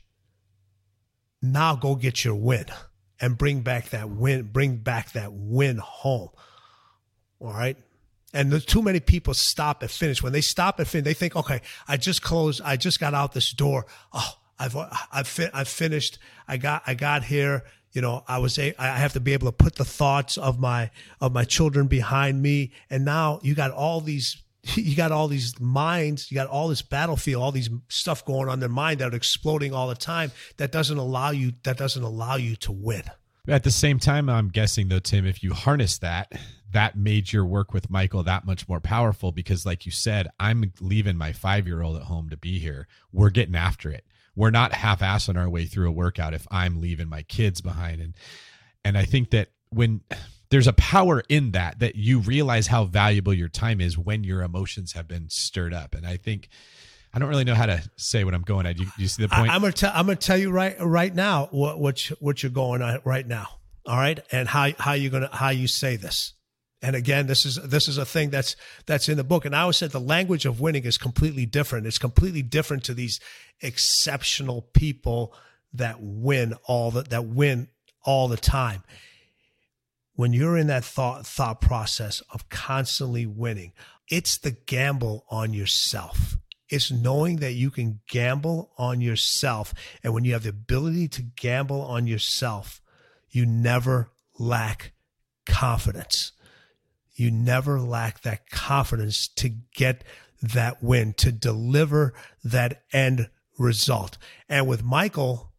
Now go get your win and bring back that win, bring back that win home. All right. And there's too many people stop at finish. When they stop at finish, they think, okay, I just closed, I just got out this door. Oh, I've, I've, fi- I've finished. I got, I got here. You know, I was, a, I have to be able to put the thoughts of my, of my children behind me. And now you got all these, you got all these minds, you got all this battlefield, all these stuff going on in their mind that are exploding all the time. That doesn't allow you, that doesn't allow you to win. At the same time, I'm guessing though, Tim, if you harness that, that made your work with Michael that much more powerful, because like you said, I'm leaving my five-year-old at home to be here. We're getting after it. We're not half-assing our way through a workout if I'm leaving my kids behind. And, and I think that when there's a power in that, that you realize how valuable your time is when your emotions have been stirred up. And I think, I don't really know how to say what I'm going at. Do you, do you see the point? I, I'm gonna tell. I'm gonna tell you right right now what what you, what you're going at right now. All right, and how how you gonna how you say this. And again, this is this is a thing that's that's in the book. And I always said the language of winning is completely different. It's completely different to these exceptional people that win all the that win all the time. when you're in that thought thought process of constantly winning, it's the gamble on yourself. It's knowing that you can gamble on yourself. And when you have the ability to gamble on yourself, you never lack confidence. You never lack that confidence to get that win, to deliver that end result. And with Michael,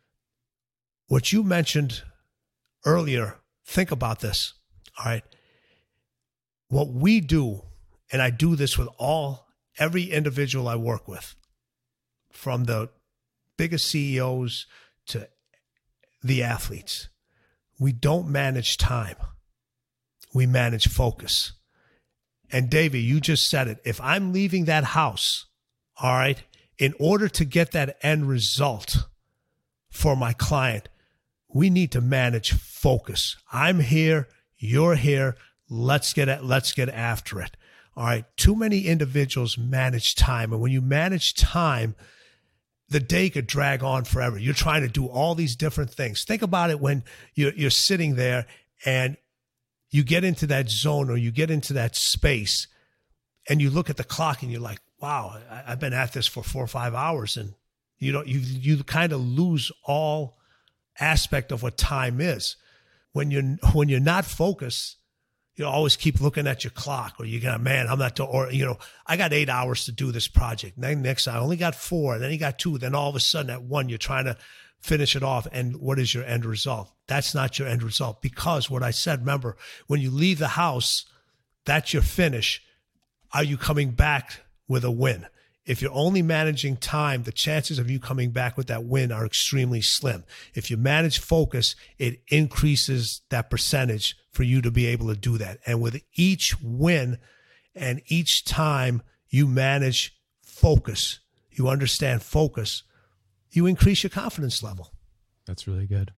what you mentioned earlier, think about this, all right? What we do, and I do this with all, every individual I work with, from the biggest C E Os to the athletes, we don't manage time. We manage focus. And David, you just said it. If I'm leaving that house, all right, in order to get that end result for my client, we need to manage focus. I'm here, you're here. Let's get at, let's get after it. All right. Too many individuals manage time. And when you manage time, the day could drag on forever. You're trying to do all these different things. Think about it when you're, you're sitting there and you get into that zone or you get into that space and you look at the clock and you're like, wow, I, I've been at this for four or five hours. And you know, you, you kind of lose all aspect of what time is. When you're, when you're not focused, you always keep looking at your clock, or you got, man, I'm not, to, or, you know, I got eight hours to do this project. And then next, I only got four. Then you got two. Then all of a sudden at one, you're trying to finish it off. And what is your end result? That's not your end result, because what I said, remember, when you leave the house, that's your finish. Are you coming back with a win? If you're only managing time, the chances of you coming back with that win are extremely slim. If you manage focus, it increases that percentage for you to be able to do that. And with each win and each time you manage focus, you understand focus, you increase your confidence level. That's really good.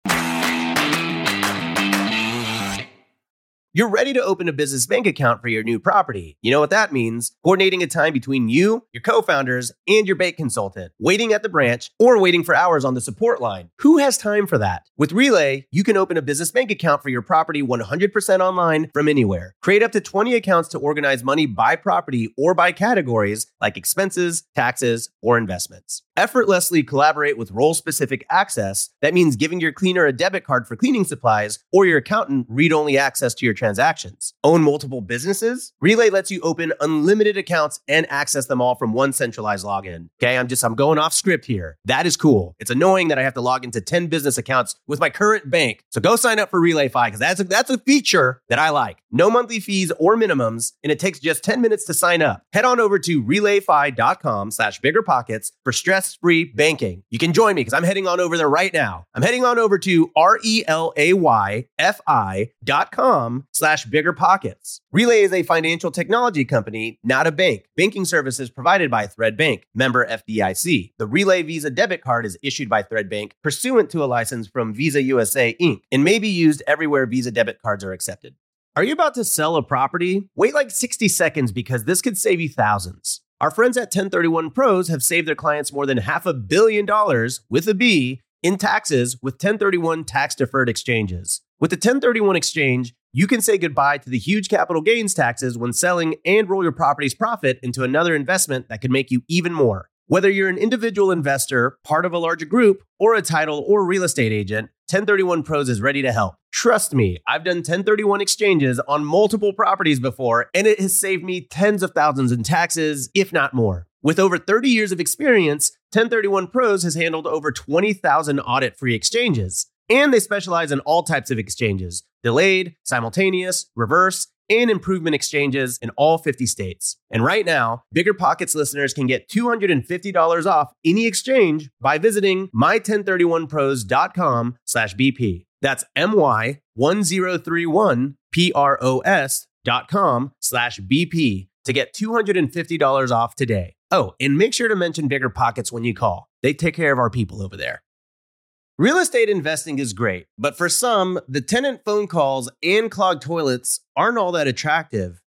You're ready to open a business bank account for your new property. You know what that means? Coordinating a time between you, your co-founders, and your bank consultant. Waiting at the branch or waiting for hours on the support line. Who has time for that? With Relay, you can open a business bank account for your property one hundred percent online from anywhere. Create up to twenty accounts to organize money by property or by categories like expenses, taxes, or investments. Effortlessly collaborate with role-specific access. That means giving your cleaner a debit card for cleaning supplies or your accountant read-only access to your transactions. Own multiple businesses? Relay lets you open unlimited accounts and access them all from one centralized login. Okay, I'm just, I'm going off script here. That is cool. It's annoying that I have to log into ten business accounts with my current bank. So go sign up for RelayFi, because that's a, that's a feature that I like. No monthly fees or minimums, and it takes just ten minutes to sign up. Head on over to relayfi.com slash biggerpockets for stress-free banking. You can join me because I'm heading on over there right now. I'm heading on over to R-E-L-A-Y-F-I dot com slash bigger pockets. Relay is a financial technology company, not a bank. Banking services provided by Thread Bank, member F D I C. The Relay Visa debit card is issued by Thread Bank pursuant to a license from Visa U S A, Incorporated, and may be used everywhere Visa debit cards are accepted. Are you about to sell a property? Wait like sixty seconds, because this could save you thousands. Our friends at ten thirty-one Pros have saved their clients more than half a billion dollars with a B in taxes with ten thirty-one tax-deferred exchanges. With the ten thirty-one exchange, you can say goodbye to the huge capital gains taxes when selling and roll your property's profit into another investment that could make you even more. Whether you're an individual investor, part of a larger group, or a title or real estate agent, ten thirty-one Pros is ready to help. Trust me, I've done ten thirty-one exchanges on multiple properties before, and it has saved me tens of thousands in taxes, if not more. With over thirty years of experience, ten thirty-one Pros has handled over twenty thousand audit-free exchanges. And they specialize in all types of exchanges: delayed, simultaneous, reverse, and improvement exchanges in all fifty states. And right now, Bigger Pockets listeners can get two hundred fifty dollars off any exchange by visiting my ten thirty-one pros dot com slash B P. That's my ten thirty-one pros dot com slash B P to get two hundred fifty dollars off today. Oh, and make sure to mention Bigger Pockets when you call. They take care of our people over there. Real estate investing is great, but for some, the tenant phone calls and clogged toilets aren't all that attractive.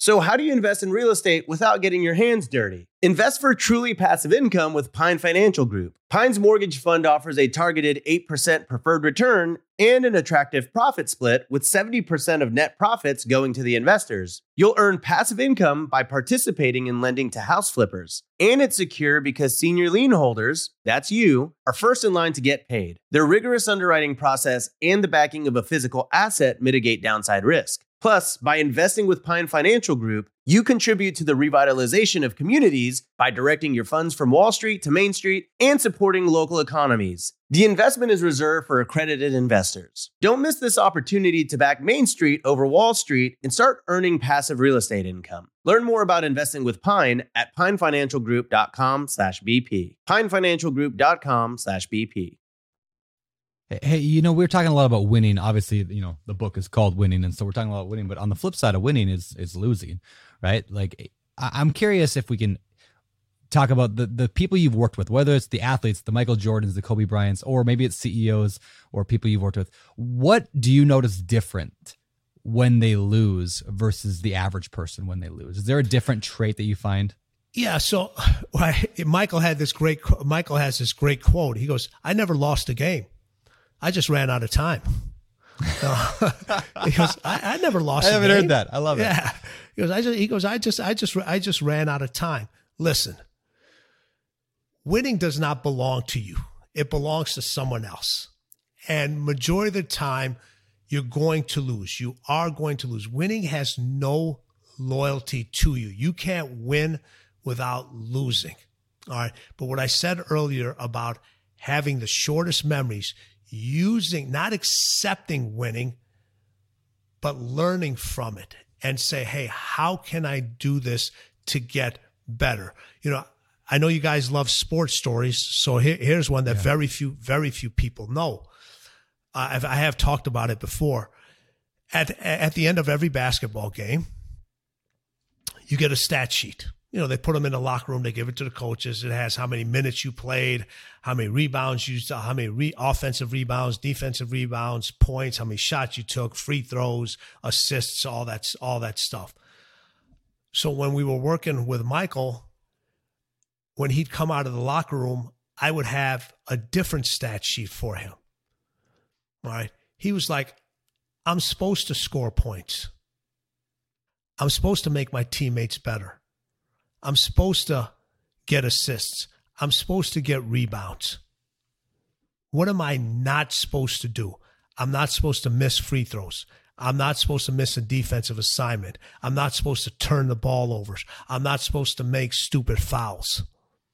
So how do you invest in real estate without getting your hands dirty? Invest for truly passive income with Pine Financial Group. Pine's mortgage fund offers a targeted eight percent preferred return and an attractive profit split with seventy percent of net profits going to the investors. You'll earn passive income by participating in lending to house flippers. And it's secure because senior lien holders, that's you, are first in line to get paid. Their rigorous underwriting process and the backing of a physical asset mitigate downside risk. Plus, by investing with Pine Financial Group, you contribute to the revitalization of communities by directing your funds from Wall Street to Main Street and supporting local economies. The investment is reserved for accredited investors. Don't miss this opportunity to back Main Street over Wall Street and start earning passive real estate income. Learn more about investing with Pine at pinefinancialgroup.com slash BP. pinefinancialgroup.com slash BP. Hey, you know, we're talking a lot about winning. Obviously, you know, the book is called Winning, and so we're talking about winning. But on the flip side of winning is is losing, right? Like, I'm curious if we can talk about the the people you've worked with, whether it's the athletes, the Michael Jordans, the Kobe Bryants, or maybe it's C E Os or people you've worked with. What do you notice different when they lose versus the average person when they lose? Is there a different trait that you find? Yeah. So Michael had this great, Michael has this great quote. He goes, "I never lost a game. I just ran out of time." Uh, he goes, I, I never lost. I haven't a game. heard that. I love it. Yeah. He goes, I just, he goes, I just, I just, I just ran out of time. Listen, winning does not belong to you. It belongs to someone else. And majority of the time, you're going to lose. You are going to lose. Winning has no loyalty to you. You can't win without losing. All right. But what I said earlier about having the shortest memories, using, not accepting winning, but learning from it and say, hey, how can I do this to get better? You know, I know you guys love sports stories. So here, here's one that yeah. very few, very few people know. Uh, I've, I have talked about it before. At, at the end of every basketball game, you get a stat sheet. You know, they put them in the locker room. They give it to the coaches. It has how many minutes you played, how many rebounds you, how many re- offensive rebounds, defensive rebounds, points, how many shots you took, free throws, assists, all that, all that stuff. So when we were working with Michael, when he'd come out of the locker room, I would have a different stat sheet for him. All right. He was like, I'm supposed to score points. I'm supposed to make my teammates better. I'm supposed to get assists. I'm supposed to get rebounds. What am I not supposed to do? I'm not supposed to miss free throws. I'm not supposed to miss a defensive assignment. I'm not supposed to turn the ball over. I'm not supposed to make stupid fouls.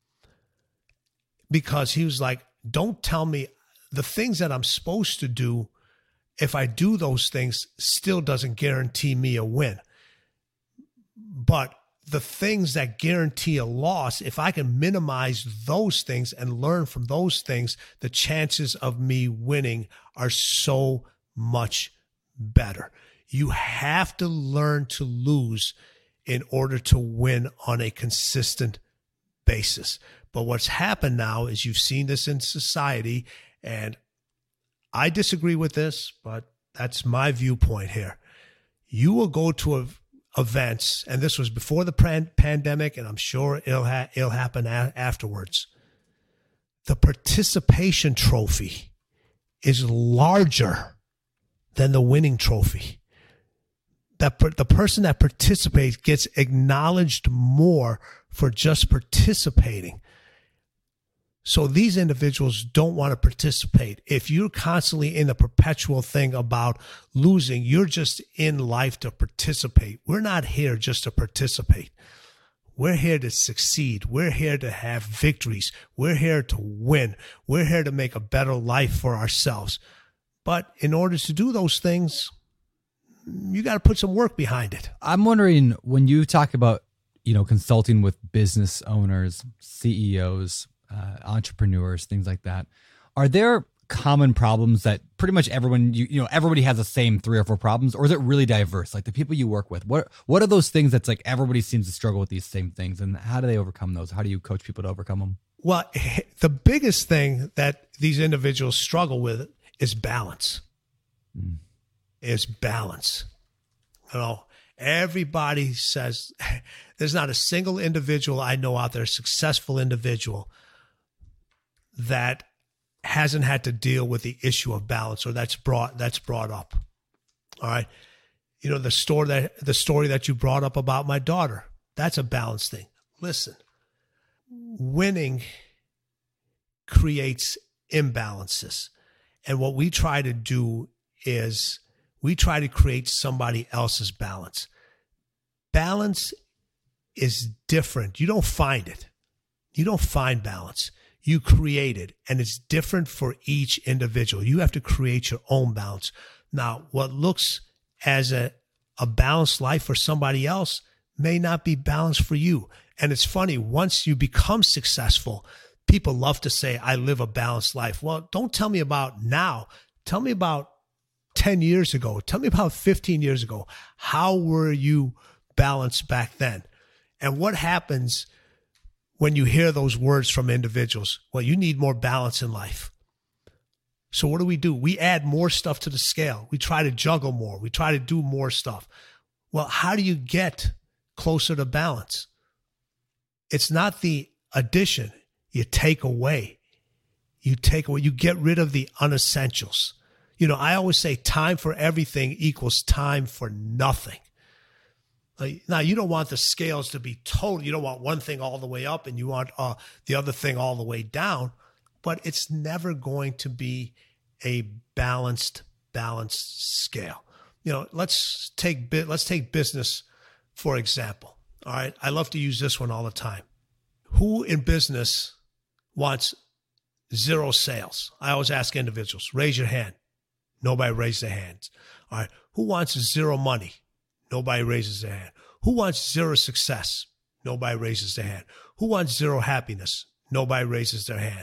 Because he was like, don't tell me the things that I'm supposed to do. If I do those things, still doesn't guarantee me a win. But the things that guarantee a loss, if I can minimize those things and learn from those things, the chances of me winning are so much better. You have to learn to lose in order to win on a consistent basis. But what's happened now is you've seen this in society, and I disagree with this, but that's my viewpoint here. You will go to a events, and this was before the pan- pandemic, and I'm sure it'll, ha- it'll happen a- afterwards. The participation trophy is larger than the winning trophy. That per- the person that participates gets acknowledged more for just participating. So these individuals don't want to participate. If you're constantly in the perpetual thing about losing, you're just in life to participate. We're not here just to participate. We're here to succeed. We're here to have victories. We're here to win. We're here to make a better life for ourselves. But in order to do those things, you got to put some work behind it. I'm wondering, when you talk about, you know, consulting with business owners, C E Os, Uh, entrepreneurs, things like that, are there common problems that pretty much everyone, you, you know, everybody has the same three or four problems, or is it really diverse? Like the people you work with, what what are those things that's like everybody seems to struggle with these same things, and how do they overcome those? How do you coach people to overcome them? Well, the biggest thing that these individuals struggle with is balance. Mm. Is balance. You know, Everybody says, there's not a single individual I know out there, a successful individual, that hasn't had to deal with the issue of balance, or that's brought that's brought up. All right. You know, the story that the story that you brought up about my daughter, that's a balance thing. Listen, winning creates imbalances. And what we try to do is we try to create somebody else's balance. Balance is different. You don't find it. You don't find balance. You create it, and it's different for each individual. You have to create your own balance. Now, what looks as a, a balanced life for somebody else may not be balanced for you. And it's funny, once you become successful, people love to say, I live a balanced life. Well, don't tell me about now. Tell me about ten years ago. Tell me about fifteen years ago. How were you balanced back then? And what happens when you hear those words from individuals? Well, you need more balance in life. So what do we do? We add more stuff to the scale. We try to juggle more. We try to do more stuff. Well, how do you get closer to balance? It's not the addition. You take away. You take away. You get rid of the unessentials. You know, I always say time for everything equals time for nothing. Now, you don't want the scales to be total. You don't want one thing all the way up and you want uh, the other thing all the way down. But it's never going to be a balanced, balanced scale. You know, let's take let's take business, for example. All right. I love to use this one all the time. Who in business wants zero sales? I always ask individuals, raise your hand. Nobody raised their hands. All right. Who wants zero money? Nobody raises their hand. Who wants zero success? Nobody raises their hand. Who wants zero happiness? Nobody raises their hand.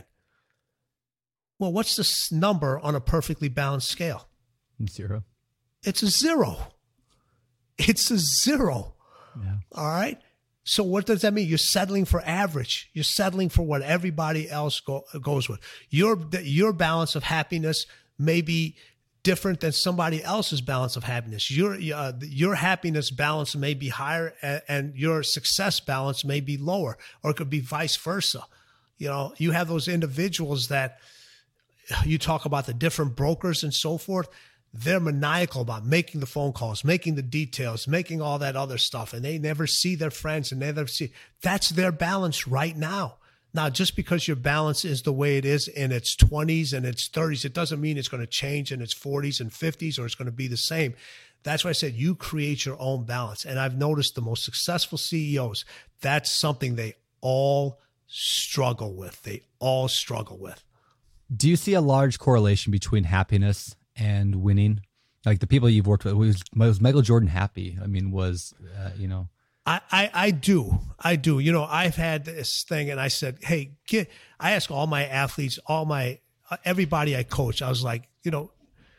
Well, what's the number on a perfectly balanced scale? Zero. It's a zero. It's a zero. Yeah. All right. So what does that mean? You're settling for average. You're settling for what everybody else go, goes with. Your, your balance of happiness may be different than somebody else's balance of happiness. Your uh, your happiness balance may be higher, and, and your success balance may be lower, or it could be vice versa. You know, you have those individuals that you talk about, the different brokers and so forth. They're maniacal about making the phone calls, making the details, making all that other stuff, and they never see their friends, and they never see. That's their balance right now. Now, just because your balance is the way it is in its twenties and its thirties, it doesn't mean it's going to change in its forties and fifties, or it's going to be the same. That's why I said you create your own balance. And I've noticed the most successful C E Os, that's something they all struggle with. They all struggle with. Do you see a large correlation between happiness and winning? Like the people you've worked with, was, was Michael Jordan happy? I mean, was, uh, you know... I, I, I do. I do. You know, I've had this thing, and I said, hey, get, I ask all my athletes, all my, uh, everybody I coach, I was like, you know,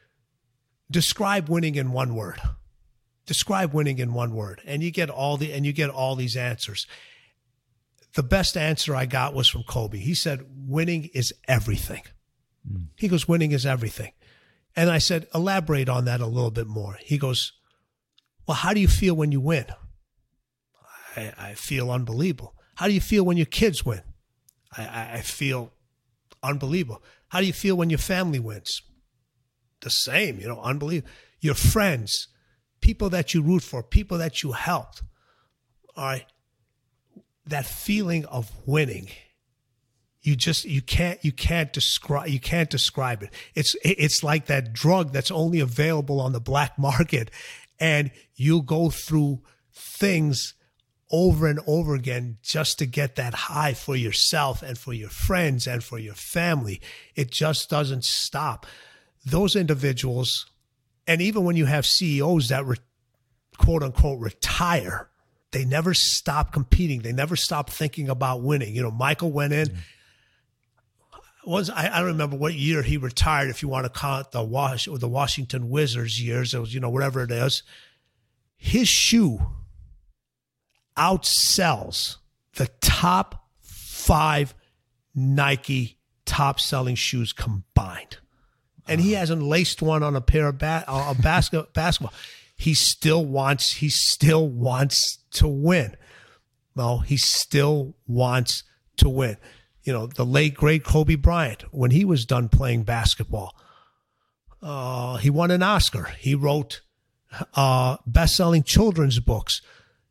describe winning in one word. Describe winning in one word. And you get all the, and you get all these answers. The best answer I got was from Kobe. He said, winning is everything. Mm. He goes, winning is everything. And I said, elaborate on that a little bit more. He goes, well, how do you feel when you win? I, I feel unbelievable. How do you feel when your kids win? I, I, I feel unbelievable. How do you feel when your family wins? The same, you know, unbelievable. Your friends, people that you root for, people that you helped. All right. That feeling of winning, you just, you can't, you can't describe, you can't describe it. It's, it's like that drug that's only available on the black market, and you'll go through things over and over again just to get that high for yourself and for your friends and for your family. It just doesn't stop. Those individuals, and even when you have C E Os that re, quote unquote retire, they never stop competing. They never stop thinking about winning. You know, Michael went in. Mm-hmm. Was I, I don't remember what year he retired. If you want to count the Wash or the Washington Wizards years, it was, you know, whatever it is. His shoe outsells the top five Nike top selling shoes combined. And he hasn't laced one on a pair of ba- a basket, basketball. he still wants, he still wants to win. Well, he still wants to win. You know, the late, great Kobe Bryant, when he was done playing basketball, uh, he won an Oscar. He wrote uh, best-selling children's books.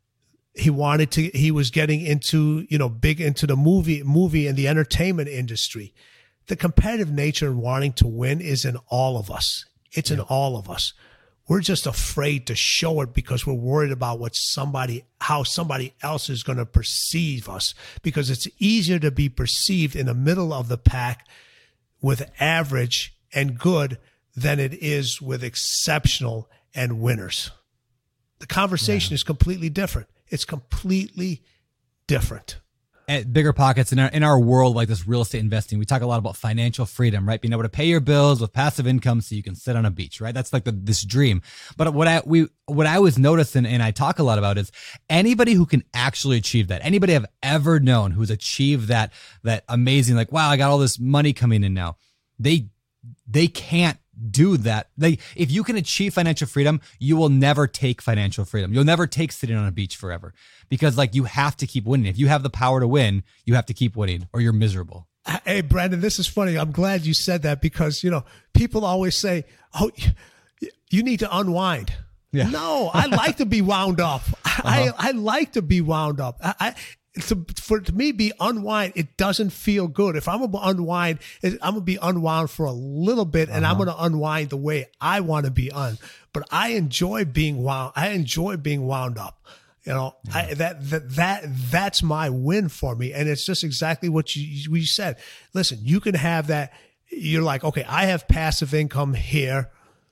He wanted to, he was getting into, you know, big into the movie, movie and the entertainment industry. The competitive nature and wanting to win is in all of us. It's in all of us. We're just afraid to show it because we're worried about what somebody, how somebody else is going to perceive us, because it's easier to be perceived in the middle of the pack with average and good than it is with exceptional and winners. The conversation yeah. is completely different. It's completely different. At Bigger Pockets, in our in our world like this real estate investing, we talk a lot about financial freedom, right? Being able to pay your bills with passive income so you can sit on a beach, right? That's like the, this dream. But what I we what I was noticing, and I talk a lot about, is anybody who can actually achieve that, anybody I've ever known who's achieved that that amazing, like, wow, I got all this money coming in now. They they can't do that. They, if you can achieve financial freedom, you will never take financial freedom. You'll never take sitting on a beach forever, because like you have to keep winning. If you have the power to win, you have to keep winning or you're miserable. Hey, Brandon, this is funny. I'm glad you said that, because, you know, people always say, oh, you need to unwind. Yeah. No, I like to be wound up. Uh-huh. I, I like to be wound up. I, I To, for to me, be unwind, it doesn't feel good. If I'm gonna unwind, I'm gonna be unwound for a little bit, and uh-huh. I'm gonna unwind the way I want to be un. But I enjoy being wound. I enjoy being wound up. You know, yeah. I, that that that that's my win for me, and it's just exactly what you we said. Listen, you can have that. You're like, okay, I have passive income here.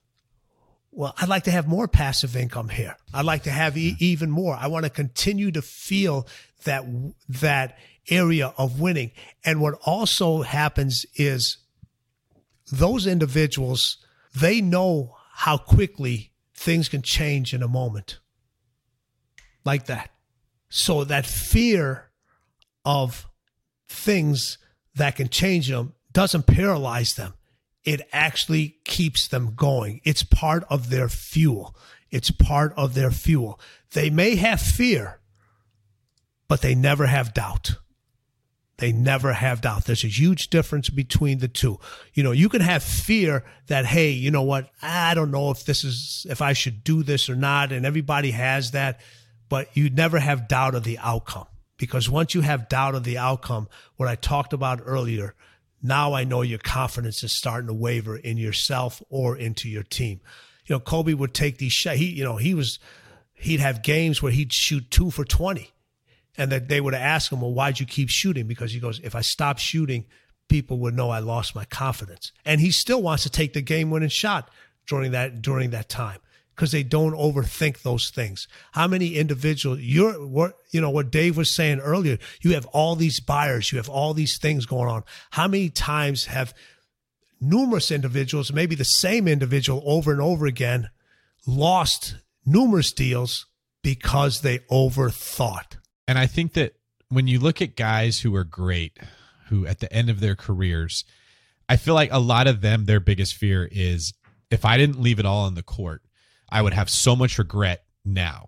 Well, I'd like to have more passive income here. I'd like to have e- even more. I want to continue to feel that that area of winning. And what also happens is those individuals, they know how quickly things can change in a moment. Like that. So that fear of things that can change them doesn't paralyze them. It actually keeps them going. It's part of their fuel. It's part of their fuel. They may have fear, but they never have doubt. They never have doubt. There's a huge difference between the two. You know, you can have fear that, hey, you know what? I don't know if this is, if I should do this or not. And everybody has that, but you never have doubt of the outcome, because once you have doubt of the outcome, what I talked about earlier, now I know your confidence is starting to waver in yourself or into your team. You know, Kobe would take these shots. He, you know, he was, he'd have games where he'd shoot two for twenty. And that they would ask him, well, why'd you keep shooting? Because he goes, if I stop shooting, people would know I lost my confidence. And he still wants to take the game-winning shot during that during that time, because they don't overthink those things. How many individuals, you're, what, you know, what Dave was saying earlier, you have all these buyers, you have all these things going on. How many times have numerous individuals, maybe the same individual over and over again, lost numerous deals because they overthought? And I think that when you look at guys who are great, who at the end of their careers, I feel like a lot of them, their biggest fear is, if I didn't leave it all on the court, I would have so much regret now.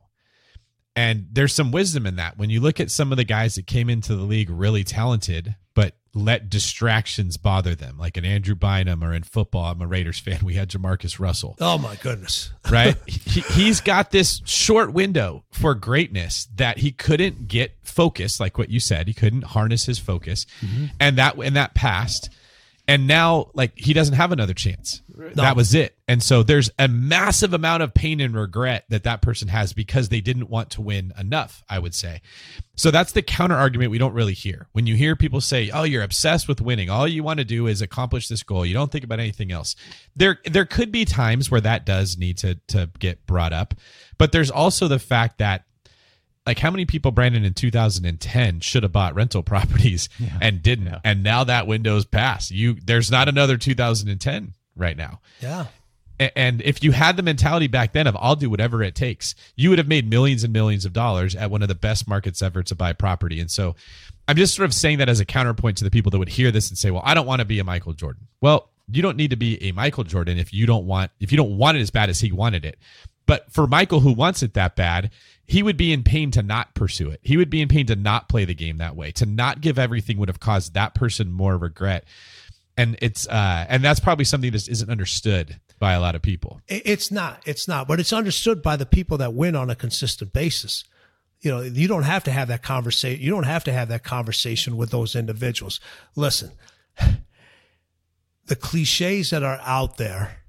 And there's some wisdom in that. When you look at some of the guys that came into the league really talented, but let distractions bother them, like an Andrew Bynum, or in football, I'm a Raiders fan, we had Jamarcus Russell. Oh my goodness. Right? he, he's got this short window for greatness that he couldn't get focused, like what you said. He couldn't harness his focus. Mm-hmm. And that and that passed. And now, like, he doesn't have another chance. No. That was it. And so there's a massive amount of pain and regret that that person has because they didn't want to win enough, I would say. So that's the counter argument we don't really hear. When you hear people say, oh, you're obsessed with winning, all you want to do is accomplish this goal, you don't think about anything else. There there could be times where that does need to to get brought up. But there's also the fact that, like, how many people, Brandon, in two thousand ten should have bought rental properties yeah. and didn't? Yeah. And now that window's passed. You, there's not another two thousand ten right now. Yeah. And if you had the mentality back then of I'll do whatever it takes, you would have made millions and millions of dollars at one of the best markets ever to buy property. And so I'm just sort of saying that as a counterpoint to the people that would hear this and say, well, I don't want to be a Michael Jordan. Well, you don't need to be a Michael Jordan if you don't want if you don't want it as bad as he wanted it. But for Michael, who wants it that bad, he would be in pain to not pursue it. He would be in pain to not play the game that way. To not give everything would have caused that person more regret. And it's uh, and that's probably something that isn't understood by a lot of people. It's not. It's not. But it's understood by the people that win on a consistent basis. You know, you don't have to have that conversation. You don't have to have that conversation with those individuals. Listen, the cliches that are out there,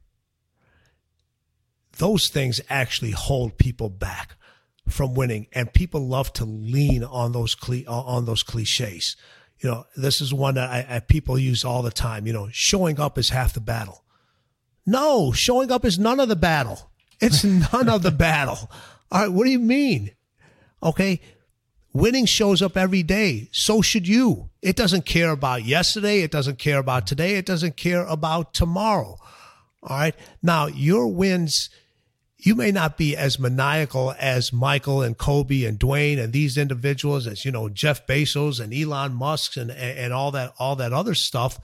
those things actually hold people back from winning, and people love to lean on those cli- on those cliches. You know, this is one that I, I, people use all the time. You know, showing up is half the battle. No, showing up is none of the battle. It's none of the battle. All right, what do you mean? Okay, winning shows up every day. So should you. It doesn't care about yesterday. It doesn't care about today. It doesn't care about tomorrow. All right. Now, your wins, you may not be as maniacal as Michael and Kobe and Dwayne and these individuals, as, you know, Jeff Bezos and Elon Musk and, and all that, all that other stuff.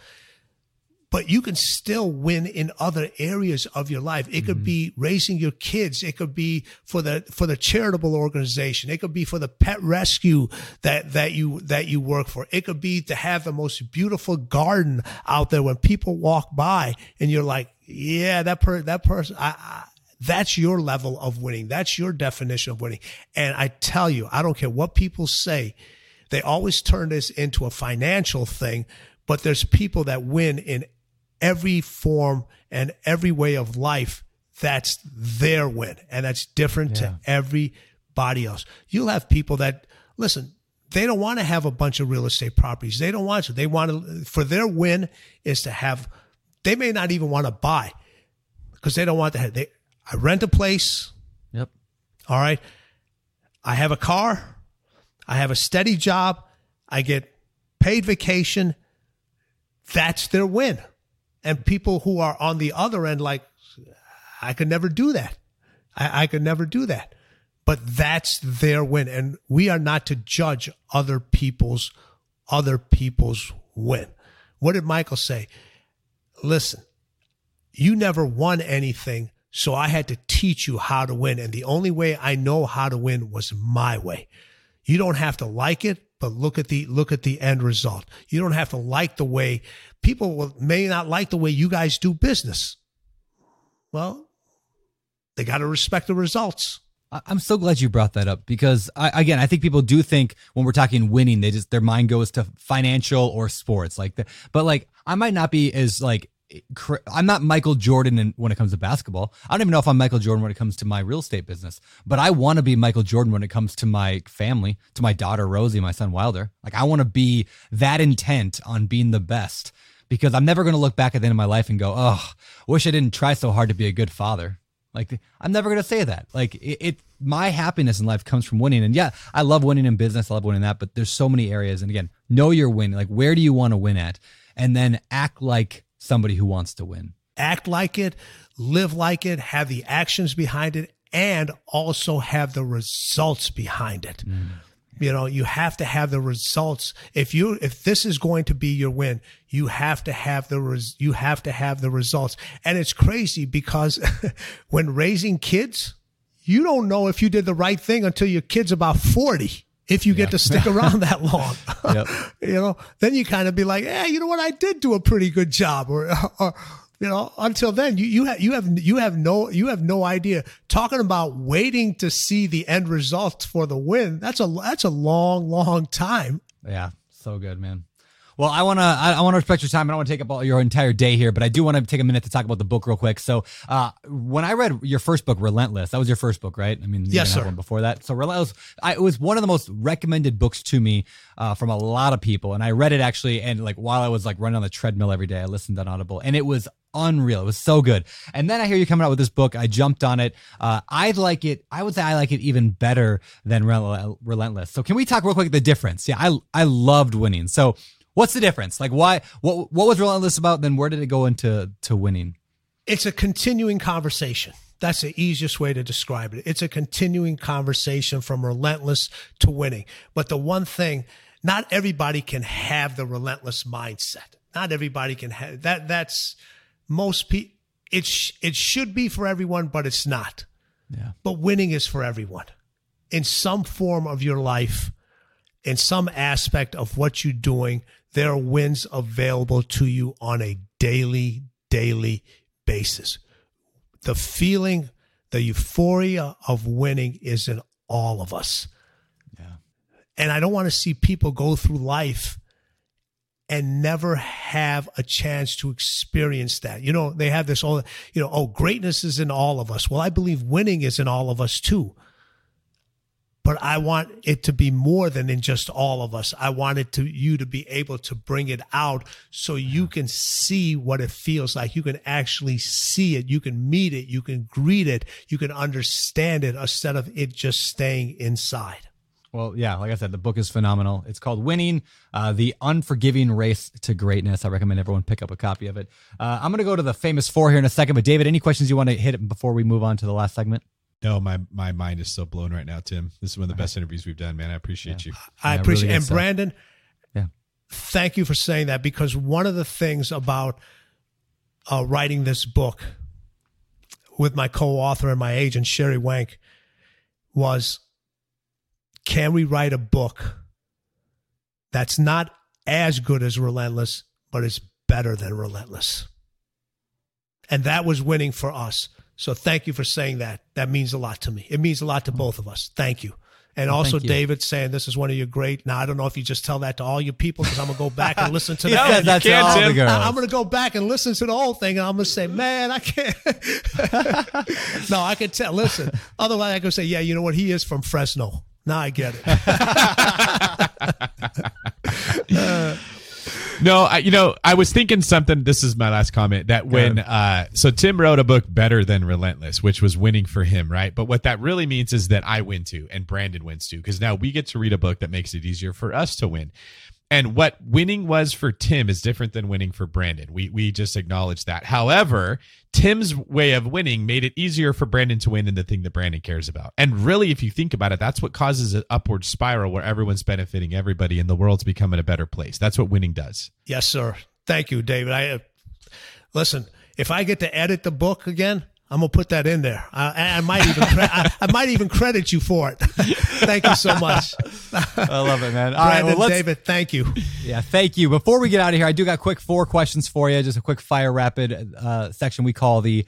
But you can still win in other areas of your life. It could mm-hmm. be raising your kids. It could be for the for the charitable organization. It could be for the pet rescue that that you that you work for. It could be to have the most beautiful garden out there when people walk by and you're like, yeah, that per that person. I, I, that's your level of winning. That's your definition of winning. And I tell you, I don't care what people say. They always turn this into a financial thing. But there's people that win in every form and every way of life. That's their win. And that's different yeah. to everybody else. You'll have people that, listen, they don't want to have a bunch of real estate properties. They don't want to. They want to, for their win is to have, they may not even want to buy because they don't want to have, they, I rent a place. Yep. All right. I have a car. I have a steady job. I get paid vacation. That's their win. And people who are on the other end, like, I could never do that. I, I could never do that. But that's their win. And we are not to judge other people's, other people's win. What did Michael say? Listen, you never won anything, so I had to teach you how to win. And the only way I know how to win was my way. You don't have to like it, but look at the look at the end result. You don't have to like the way people will, may not like the way you guys do business. Well, they got to respect the results. I'm so glad you brought that up because, I, again, I think people do think when we're talking winning, they just their mind goes to financial or sports, like that. But like, I might not be as like. I'm not Michael Jordan in, when it comes to basketball. I don't even know if I'm Michael Jordan when it comes to my real estate business, but I want to be Michael Jordan when it comes to my family, to my daughter, Rosie, my son, Wilder. Like, I want to be that intent on being the best because I'm never going to look back at the end of my life and go, oh, wish I didn't try so hard to be a good father. Like, I'm never going to say that. Like, it, it, my happiness in life comes from winning. And yeah, I love winning in business. I love winning that, but there's so many areas. And again, know your win. Like, where do you want to win at? And then act like somebody who wants to win. Act like it, live like it, have the actions behind it, and also have the results behind it. Mm. You know, you have to have the results. If you, if this is going to be your win, you have to have the, res, you have to have the results. And it's crazy because when raising kids, you don't know if you did the right thing until your kid's about forty. If you get yeah. to stick around that long, yep. you know, then you kind of be like, hey, you know what? I did do a pretty good job. Or, or you know, until then you, you have, you have, you have no, you have no idea. Talking about waiting to see the end result for the win. That's a, that's a long, long time. Yeah. So good, man. Well, I want to I, I want to respect your time. I don't want to take up all your entire day here, but I do want to take a minute to talk about the book real quick. So, uh, when I read your first book, Relentless, that was your first book, right? I mean, you yes, didn't have sir. one before that. So, Relentless, I, it was one of the most recommended books to me uh, from a lot of people, and I read it actually, and like while I was like running on the treadmill every day, I listened on Audible, and it was unreal. It was so good. And then I hear you coming out with this book. I jumped on it. Uh, I like it. I would say I like it even better than Rel- Relentless. So, can we talk real quick the difference? Yeah, I I loved winning. So. What's the difference? Like, why? What? What was Relentless about? Then where did it go into to winning? It's a continuing conversation. That's the easiest way to describe it. It's a continuing conversation from relentless to winning. But the one thing, not everybody can have the relentless mindset. Not everybody can have that. That's most people. It sh- it should be for everyone, but it's not. Yeah. But winning is for everyone. In some form of your life, in some aspect of what you're doing, there are wins available to you on a daily, daily basis. The feeling, the euphoria of winning is in all of us. Yeah. And I don't want to see people go through life and never have a chance to experience that. You know, they have this all, you know, oh, greatness is in all of us. Well, I believe winning is in all of us too. But I want it to be more than in just all of us. I want it to you to be able to bring it out so you can see what it feels like. You can actually see it. You can meet it. You can greet it. You can understand it instead of it just staying inside. Well, yeah, like I said, the book is phenomenal. It's called Winning, uh, The Unforgiving Race to Greatness. I recommend everyone pick up a copy of it. Uh, I'm going to go to the famous four here in a second. But David, any questions you want to hit before we move on to the last segment? No, my my mind is so blown right now, Tim. This is one of the best interviews we've done, man. I appreciate Yeah. you. I Yeah, appreciate really and good stuff. Brandon, Yeah. thank you for saying that, because one of the things about uh, writing this book with my co-author and my agent, Sherry Wank, was, can we write a book that's not as good as Relentless, but is better than Relentless? And that was winning for us. So thank you for saying that. That means a lot to me. It means a lot to both of us. Thank you. And Well, also thank you. David saying this is one of your great. Now, I don't know if you just tell that to all your people, because I'm going to go back and listen to He that. says that to can't, all Tim. the girls. I- I'm going to go back and listen to the whole thing, and I'm going to say, man, I can't. No, I can tell. Listen, otherwise I could say, yeah, you know what? He is from Fresno. Now I get it. No, I, you know, I was thinking something. This is my last comment. That when, uh, so Tim wrote a book better than Relentless, which was winning for him, right? But what that really means is that I win too, and Brandon wins too, because now we get to read a book that makes it easier for us to win. And what winning was for Tim is different than winning for Brandon. We we just acknowledge that. However, Tim's way of winning made it easier for Brandon to win in the thing that Brandon cares about. And really, if you think about it, that's what causes an upward spiral where everyone's benefiting everybody and the world's becoming a better place. That's what winning does. Yes, sir. Thank you, David. I uh, listen. If I get to edit the book again, I'm gonna put that in there. I, I might even cre- I, I might even credit you for it. Thank you so much, I love it, man. All right, Brandon. well, let's, David, thank you. yeah, thank you. Before we get out of here, I do got quick four questions for you. Just a quick fire rapid uh, section we call the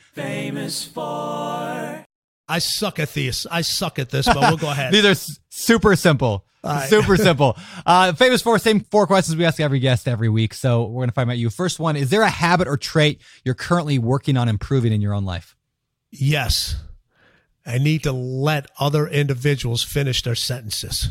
I suck at this. I suck at this, but we'll go ahead. These are s- super simple. right. Super simple. Uh, famous four, same four questions we ask every guest every week. So we're going to find out you. First one, is there a habit or trait you're currently working on improving in your own life? Yes, I need to let other individuals finish their sentences.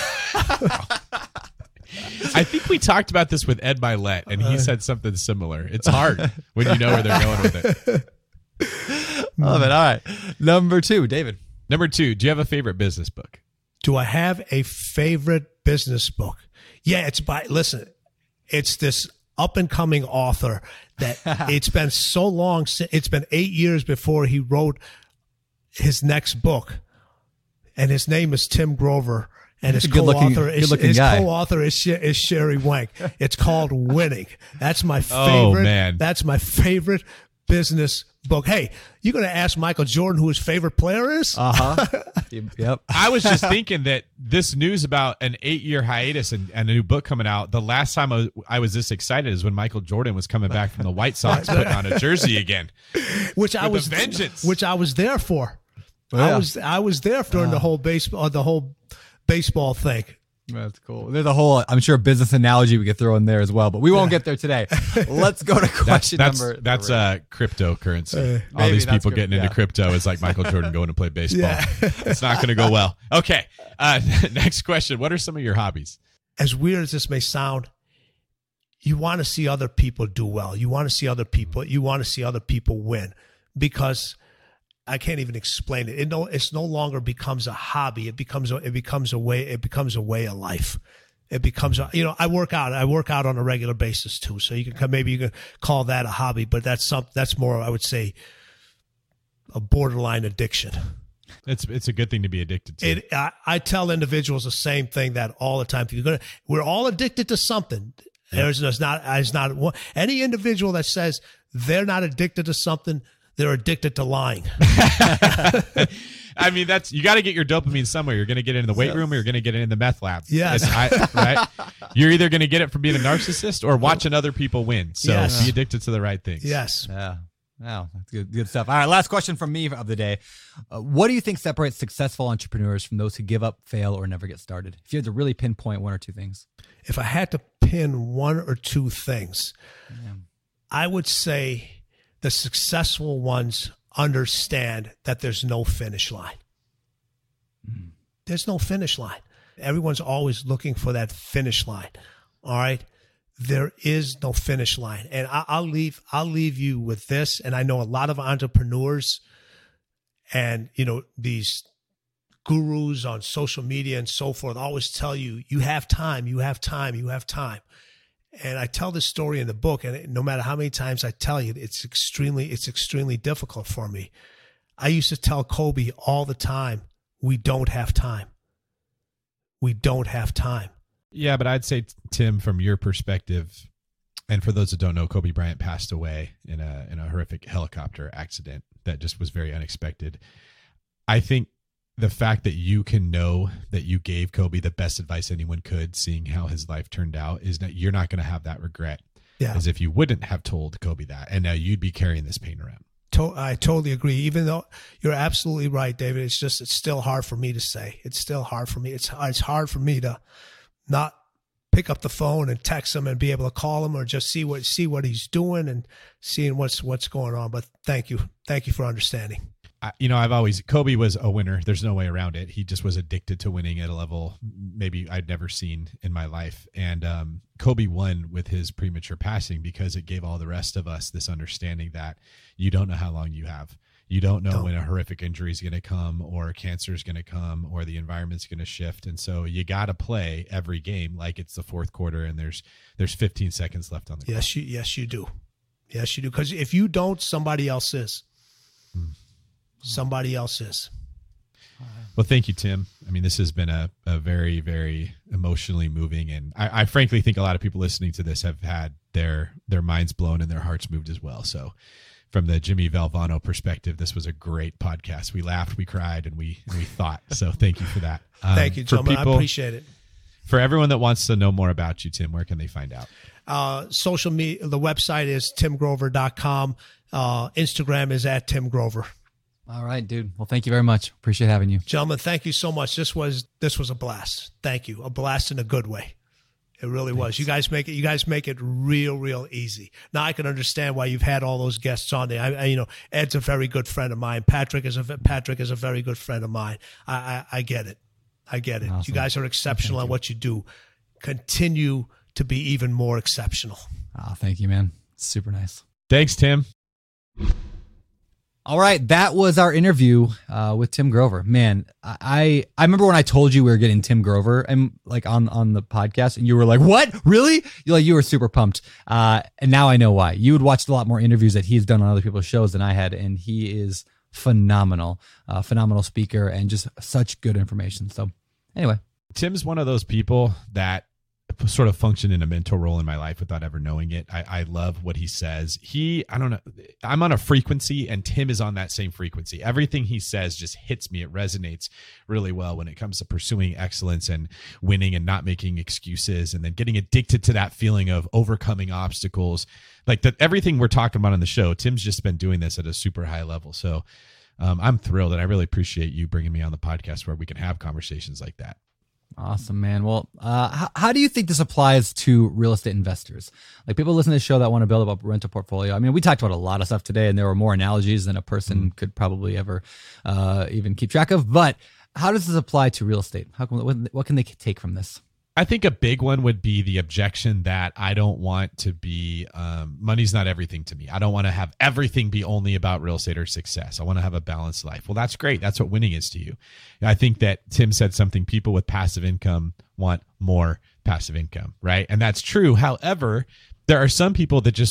I think we talked about this with Ed Milet, and he said something similar. It's hard when you know where they're going with it. Love it. All right. Number two, David. Number two, do you have a favorite business book? Do I have a favorite business book? Yeah, it's by, listen, it's this up and coming author that it's been so long since, it's been eight years before he wrote his next book. And his name is Tim Grover. And his He's a good-looking- co-author is good-looking his guy. co-author is, Sh- is Sherry Wank. It's called Winning. That's my Oh, favorite. man. That's my favorite business book. Hey, you're going to ask Michael Jordan who his favorite player is? Uh huh. Yep. I was just thinking that this news about an eight-year hiatus and, and a new book coming out, the last time I was, I was this excited is when Michael Jordan was coming back from the White Sox putting on a jersey again. which I With was a vengeance. which I was there for. Yeah. I was I was there during the whole baseball uh, the whole baseball thing. That's cool. There's a whole, I'm sure, business analogy we could throw in there as well, but we won't get there today. Let's go to That's question that's number. that's three. uh, cryptocurrency. Uh, All maybe these that's people crypt- getting into yeah. crypto is like Michael Jordan going to play baseball. Yeah. It's not going to go well. Okay. Uh, next question. What are some of your hobbies? As weird as this may sound, you want to see other people do well. You want to see other people. You want to see other people win, because I can't even explain it. It no, it's no longer becomes a hobby. It becomes a, it becomes a way. It becomes a way of life. It becomes a, you know, I work out. I work out on a regular basis too. So you can come- maybe you can call that a hobby, but that's some that's more, I would say, a borderline addiction. It's it's a good thing to be addicted to. It, I, I tell individuals the same thing that all the time. If you're gonna, we're all addicted to something. There's, there's not, there's not one, any individual that says they're not addicted to something, they're addicted to lying. I mean, that's you got to get your dopamine somewhere. You're going to get it in the weight room, or you're going to get it in the meth lab. Yes. It's- I, right. You're either going to get it from being a narcissist or watching other people win. So Yes. be addicted to the right things. Yes. Yeah. Wow, that's good, good stuff. All right, last question from me of the day. Uh, what do you think separates successful entrepreneurs from those who give up, fail, or never get started? If you had to really pinpoint one or two things. If I had to pin one or two things, Yeah. I would say the successful ones understand that there's no finish line. Mm. There's no finish line. Everyone's always looking for that finish line. All right. There is no finish line. And I, I'll leave, I'll leave you with this. And I know a lot of entrepreneurs and, you know, these gurus on social media and so forth always tell you, you have time, you have time, you have time. And I tell this story in the book, and no matter how many times I tell you, it's extremely, it's extremely difficult for me. I used to tell Kobe all the time, we don't have time. We don't have time. Yeah, but I'd say, Tim, from your perspective, and for those that don't know, Kobe Bryant passed away in a in a horrific helicopter accident that just was very unexpected. I think the fact that you can know that you gave Kobe the best advice anyone could, seeing how his life turned out, is that you're not going to have that regret Yeah. as if you wouldn't have told Kobe that, and now you'd be carrying this pain around. To- I totally agree. Even though you're absolutely right, David, it's just, it's still hard for me to say. It's still hard for me. It's, it's hard for me to not pick up the phone and text him and be able to call him or just see what, see what he's doing and seeing what's, what's going on. But thank you. Thank you for understanding. I, you know, I've always, Kobe was a winner. There's no way around it. He just was addicted to winning at a level maybe I'd never seen in my life. And um, Kobe won with his premature passing because it gave all the rest of us this understanding that you don't know how long you have. You don't know Don't. when a horrific injury is going to come or cancer is going to come or the environment's going to shift. And so you got to play every game like it's the fourth quarter and there's there's fifteen seconds left on the clock. Yes, you, yes, you do. Yes, you do. Because if you don't, somebody else is. Hmm. Somebody else is. Well, thank you, Tim. I mean, this has been a, a very, very emotionally moving, and I, I frankly think a lot of people listening to this have had their their minds blown and their hearts moved as well. So from the Jimmy Valvano perspective, this was a great podcast. We laughed, we cried, and we and we thought. So thank you for that. Um, Thank you, for gentlemen. people- I appreciate it. For everyone that wants to know more about you, Tim, where can they find out? Uh, social media, the website is tim grover dot com. Uh, Instagram is at Tim Grover. All right, dude. Well, thank you very much. Appreciate having you. Gentlemen, thank you so much. This was this was a blast. Thank you. A blast in a good way. It really was. You guys make it. You guys make it real, real easy. Now I can understand why you've had all those guests on there. I, I, you know, Ed's a very good friend of mine. Patrick is a Patrick is a very good friend of mine. I, I, I get it. I get it. Awesome. You guys are exceptional Thank at you. what you do. Continue to be even more exceptional. Oh, thank you, man. Super nice. Thanks, Tim. All right, that was our interview uh, with Tim Grover. Man, I I remember when I told you we were getting Tim Grover and like on on the podcast, and you were like, "What? Really?" You like you were super pumped. Uh, and now I know why. You had watched a lot more interviews that he's done on other people's shows than I had, and he is phenomenal, uh, phenomenal speaker, and just such good information. So, anyway, Tim's one of those people that sort of function in a mentor role in my life without ever knowing it. I, I love what he says. He, I don't know, I'm on a frequency and Tim is on that same frequency. Everything he says just hits me. It resonates really well when it comes to pursuing excellence and winning and not making excuses and then getting addicted to that feeling of overcoming obstacles. Like that, everything we're talking about on the show, Tim's just been doing this at a super high level. So um, I'm thrilled and I really appreciate you bringing me on the podcast where we can have conversations like that. awesome, man. Well, uh, how, how do you think this applies to real estate investors? Like people listen to this show that want to build up a rental portfolio. I mean, we talked about a lot of stuff today, and there were more analogies than a person mm-hmm. could probably ever uh, even keep track of. But how does this apply to real estate? How can, what, what can they take from this? I think a big one would be the objection that I don't want to be, um, money's not everything to me. I don't want to have everything be only about real estate or success. I want to have a balanced life. Well, that's great. That's what winning is to you. I think that Tim said something, people with passive income want more passive income, right? And that's true. However, there are some people that just want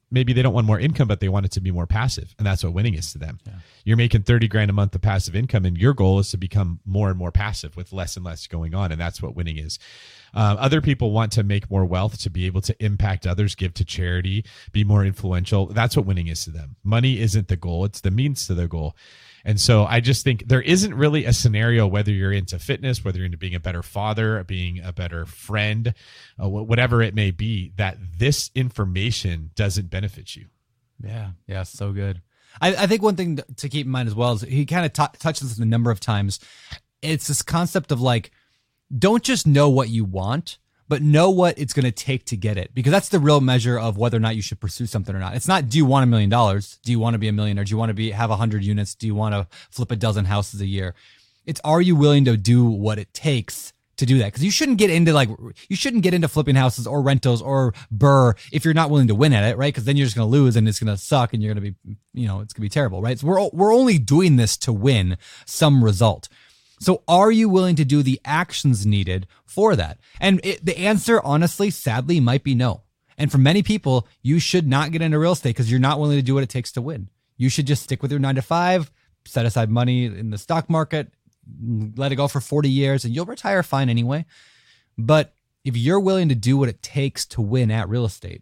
maybe they don't want more income, but they want it to be more passive. And that's what winning is to them. Yeah. You're making thirty grand a month of passive income, and your goal is to become more and more passive with less and less going on. And that's what winning is. Uh, other people want to make more wealth to be able to impact others, give to charity, be more influential. That's what winning is to them. Money isn't the goal. It's the means to the goal. And so I just think there isn't really a scenario, whether you're into fitness, whether you're into being a better father, being a better friend, uh, whatever it may be, that this information doesn't benefit you. Yeah. Yeah. So good. I, I think one thing to keep in mind as well is he kind of t- touches this a number of times. It's this concept of like, don't just know what you want, but know what it's going to take to get it, because that's the real measure of whether or not you should pursue something or not. It's not, do you want a million dollars? Do you want to be a millionaire? Do you want to be have a hundred units? Do you want to flip a dozen houses a year? It's, are you willing to do what it takes to do that? Because you shouldn't get into like, you shouldn't get into flipping houses or rentals or burr if you're not willing to win at it, right? Because then you're just going to lose and it's going to suck and you're going to be, you know, it's going to be terrible, right? So we're we're only doing this to win some result. So are you willing to do the actions needed for that? And it, the answer, honestly, sadly, might be no. And for many people, you should not get into real estate because you're not willing to do what it takes to win. You should just stick with your nine to five, set aside money in the stock market, let it go for forty years, and you'll retire fine anyway. But if you're willing to do what it takes to win at real estate,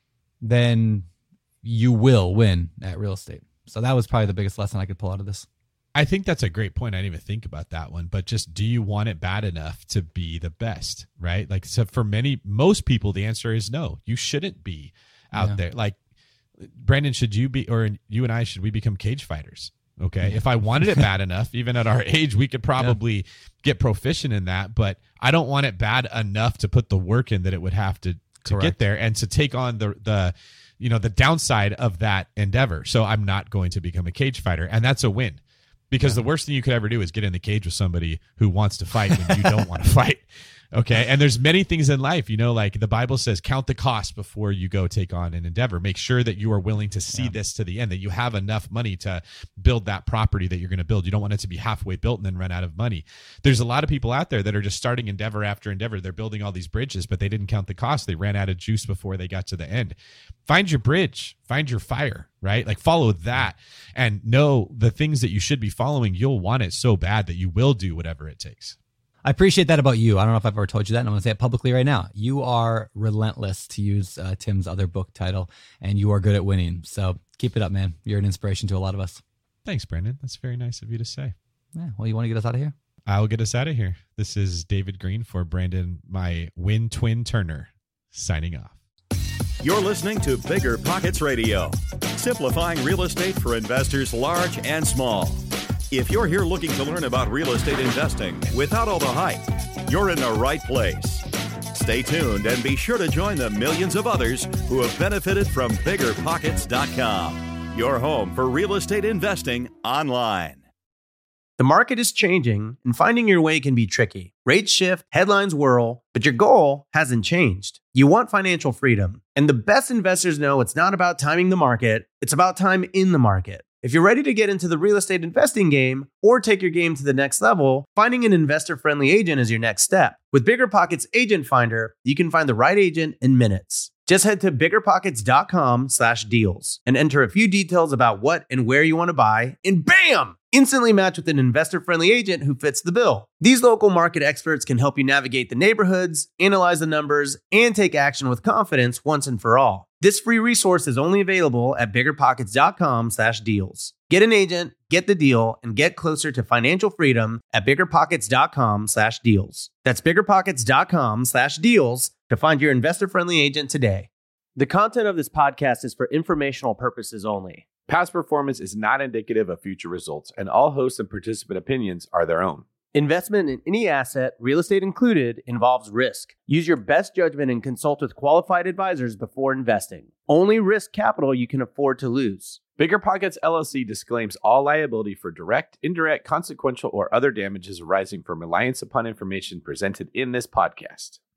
then you will win at real estate. So that was probably the biggest lesson I could pull out of this. I think that's a great point. I didn't even think about that one, but just, do you want it bad enough to be the best, right? Like, so for many, most people, the answer is no. You shouldn't be out yeah. there. Like, Brandon, should you be, or you and I, should we become cage fighters? Okay. Yeah. If I wanted it bad enough, even at our age, we could probably yeah. get proficient in that, but I don't want it bad enough to put the work in that it would have to, to get there and to take on the, the, you know, the downside of that endeavor. So I'm not going to become a cage fighter, and that's a win. Because yeah. the worst thing you could ever do is get in the cage with somebody who wants to fight when you don't want to fight. Okay. And there's many things in life, you know, like the Bible says, count the cost before you go take on an endeavor. Make sure that you are willing to see yeah. this to the end, that you have enough money to build that property that you're going to build. You don't want it to be halfway built and then run out of money. There's a lot of people out there that are just starting endeavor after endeavor. They're building all these bridges, but they didn't count the cost. They ran out of juice before they got to the end. Find your bridge, find your fire, right? Like, follow that and know the things that you should be following. You'll want it so bad that you will do whatever it takes. I appreciate that about you. I don't know if I've ever told you that, and I'm going to say it publicly right now. You are relentless, to use uh, Tim's other book title, and you are good at winning. So keep it up, man. You're an inspiration to a lot of us. Thanks, Brandon. That's very nice of you to say. Yeah. Well, you want to get us out of here? I'll get us out of here. This is David Green for Brandon, my win twin Turner, signing off. You're listening to Bigger Pockets Radio, simplifying real estate for investors large and small. If you're here looking to learn about real estate investing without all the hype, you're in the right place. Stay tuned and be sure to join the millions of others who have benefited from bigger pockets dot com, your home for real estate investing online. The market is changing, and finding your way can be tricky. Rates shift, headlines whirl, but your goal hasn't changed. You want financial freedom, and the best investors know it's not about timing the market, it's about time in the market. If you're ready to get into the real estate investing game or take your game to the next level, finding an investor-friendly agent is your next step. With BiggerPockets Agent Finder, you can find the right agent in minutes. Just head to biggerpockets.com slash deals and enter a few details about what and where you want to buy, and bam! Instantly match with an investor-friendly agent who fits the bill. These local market experts can help you navigate the neighborhoods, analyze the numbers, and take action with confidence once and for all. This free resource is only available at biggerpockets.com slash deals. Get an agent, get the deal, and get closer to financial freedom at biggerpockets.com slash deals. That's biggerpockets.com slash deals to find your investor-friendly agent today. The content of this podcast is for informational purposes only. Past performance is not indicative of future results, and all host and participant opinions are their own. Investment in any asset, real estate included, involves risk. Use your best judgment and consult with qualified advisors before investing. Only risk capital you can afford to lose. BiggerPockets L L C disclaims all liability for direct, indirect, consequential, or other damages arising from reliance upon information presented in this podcast.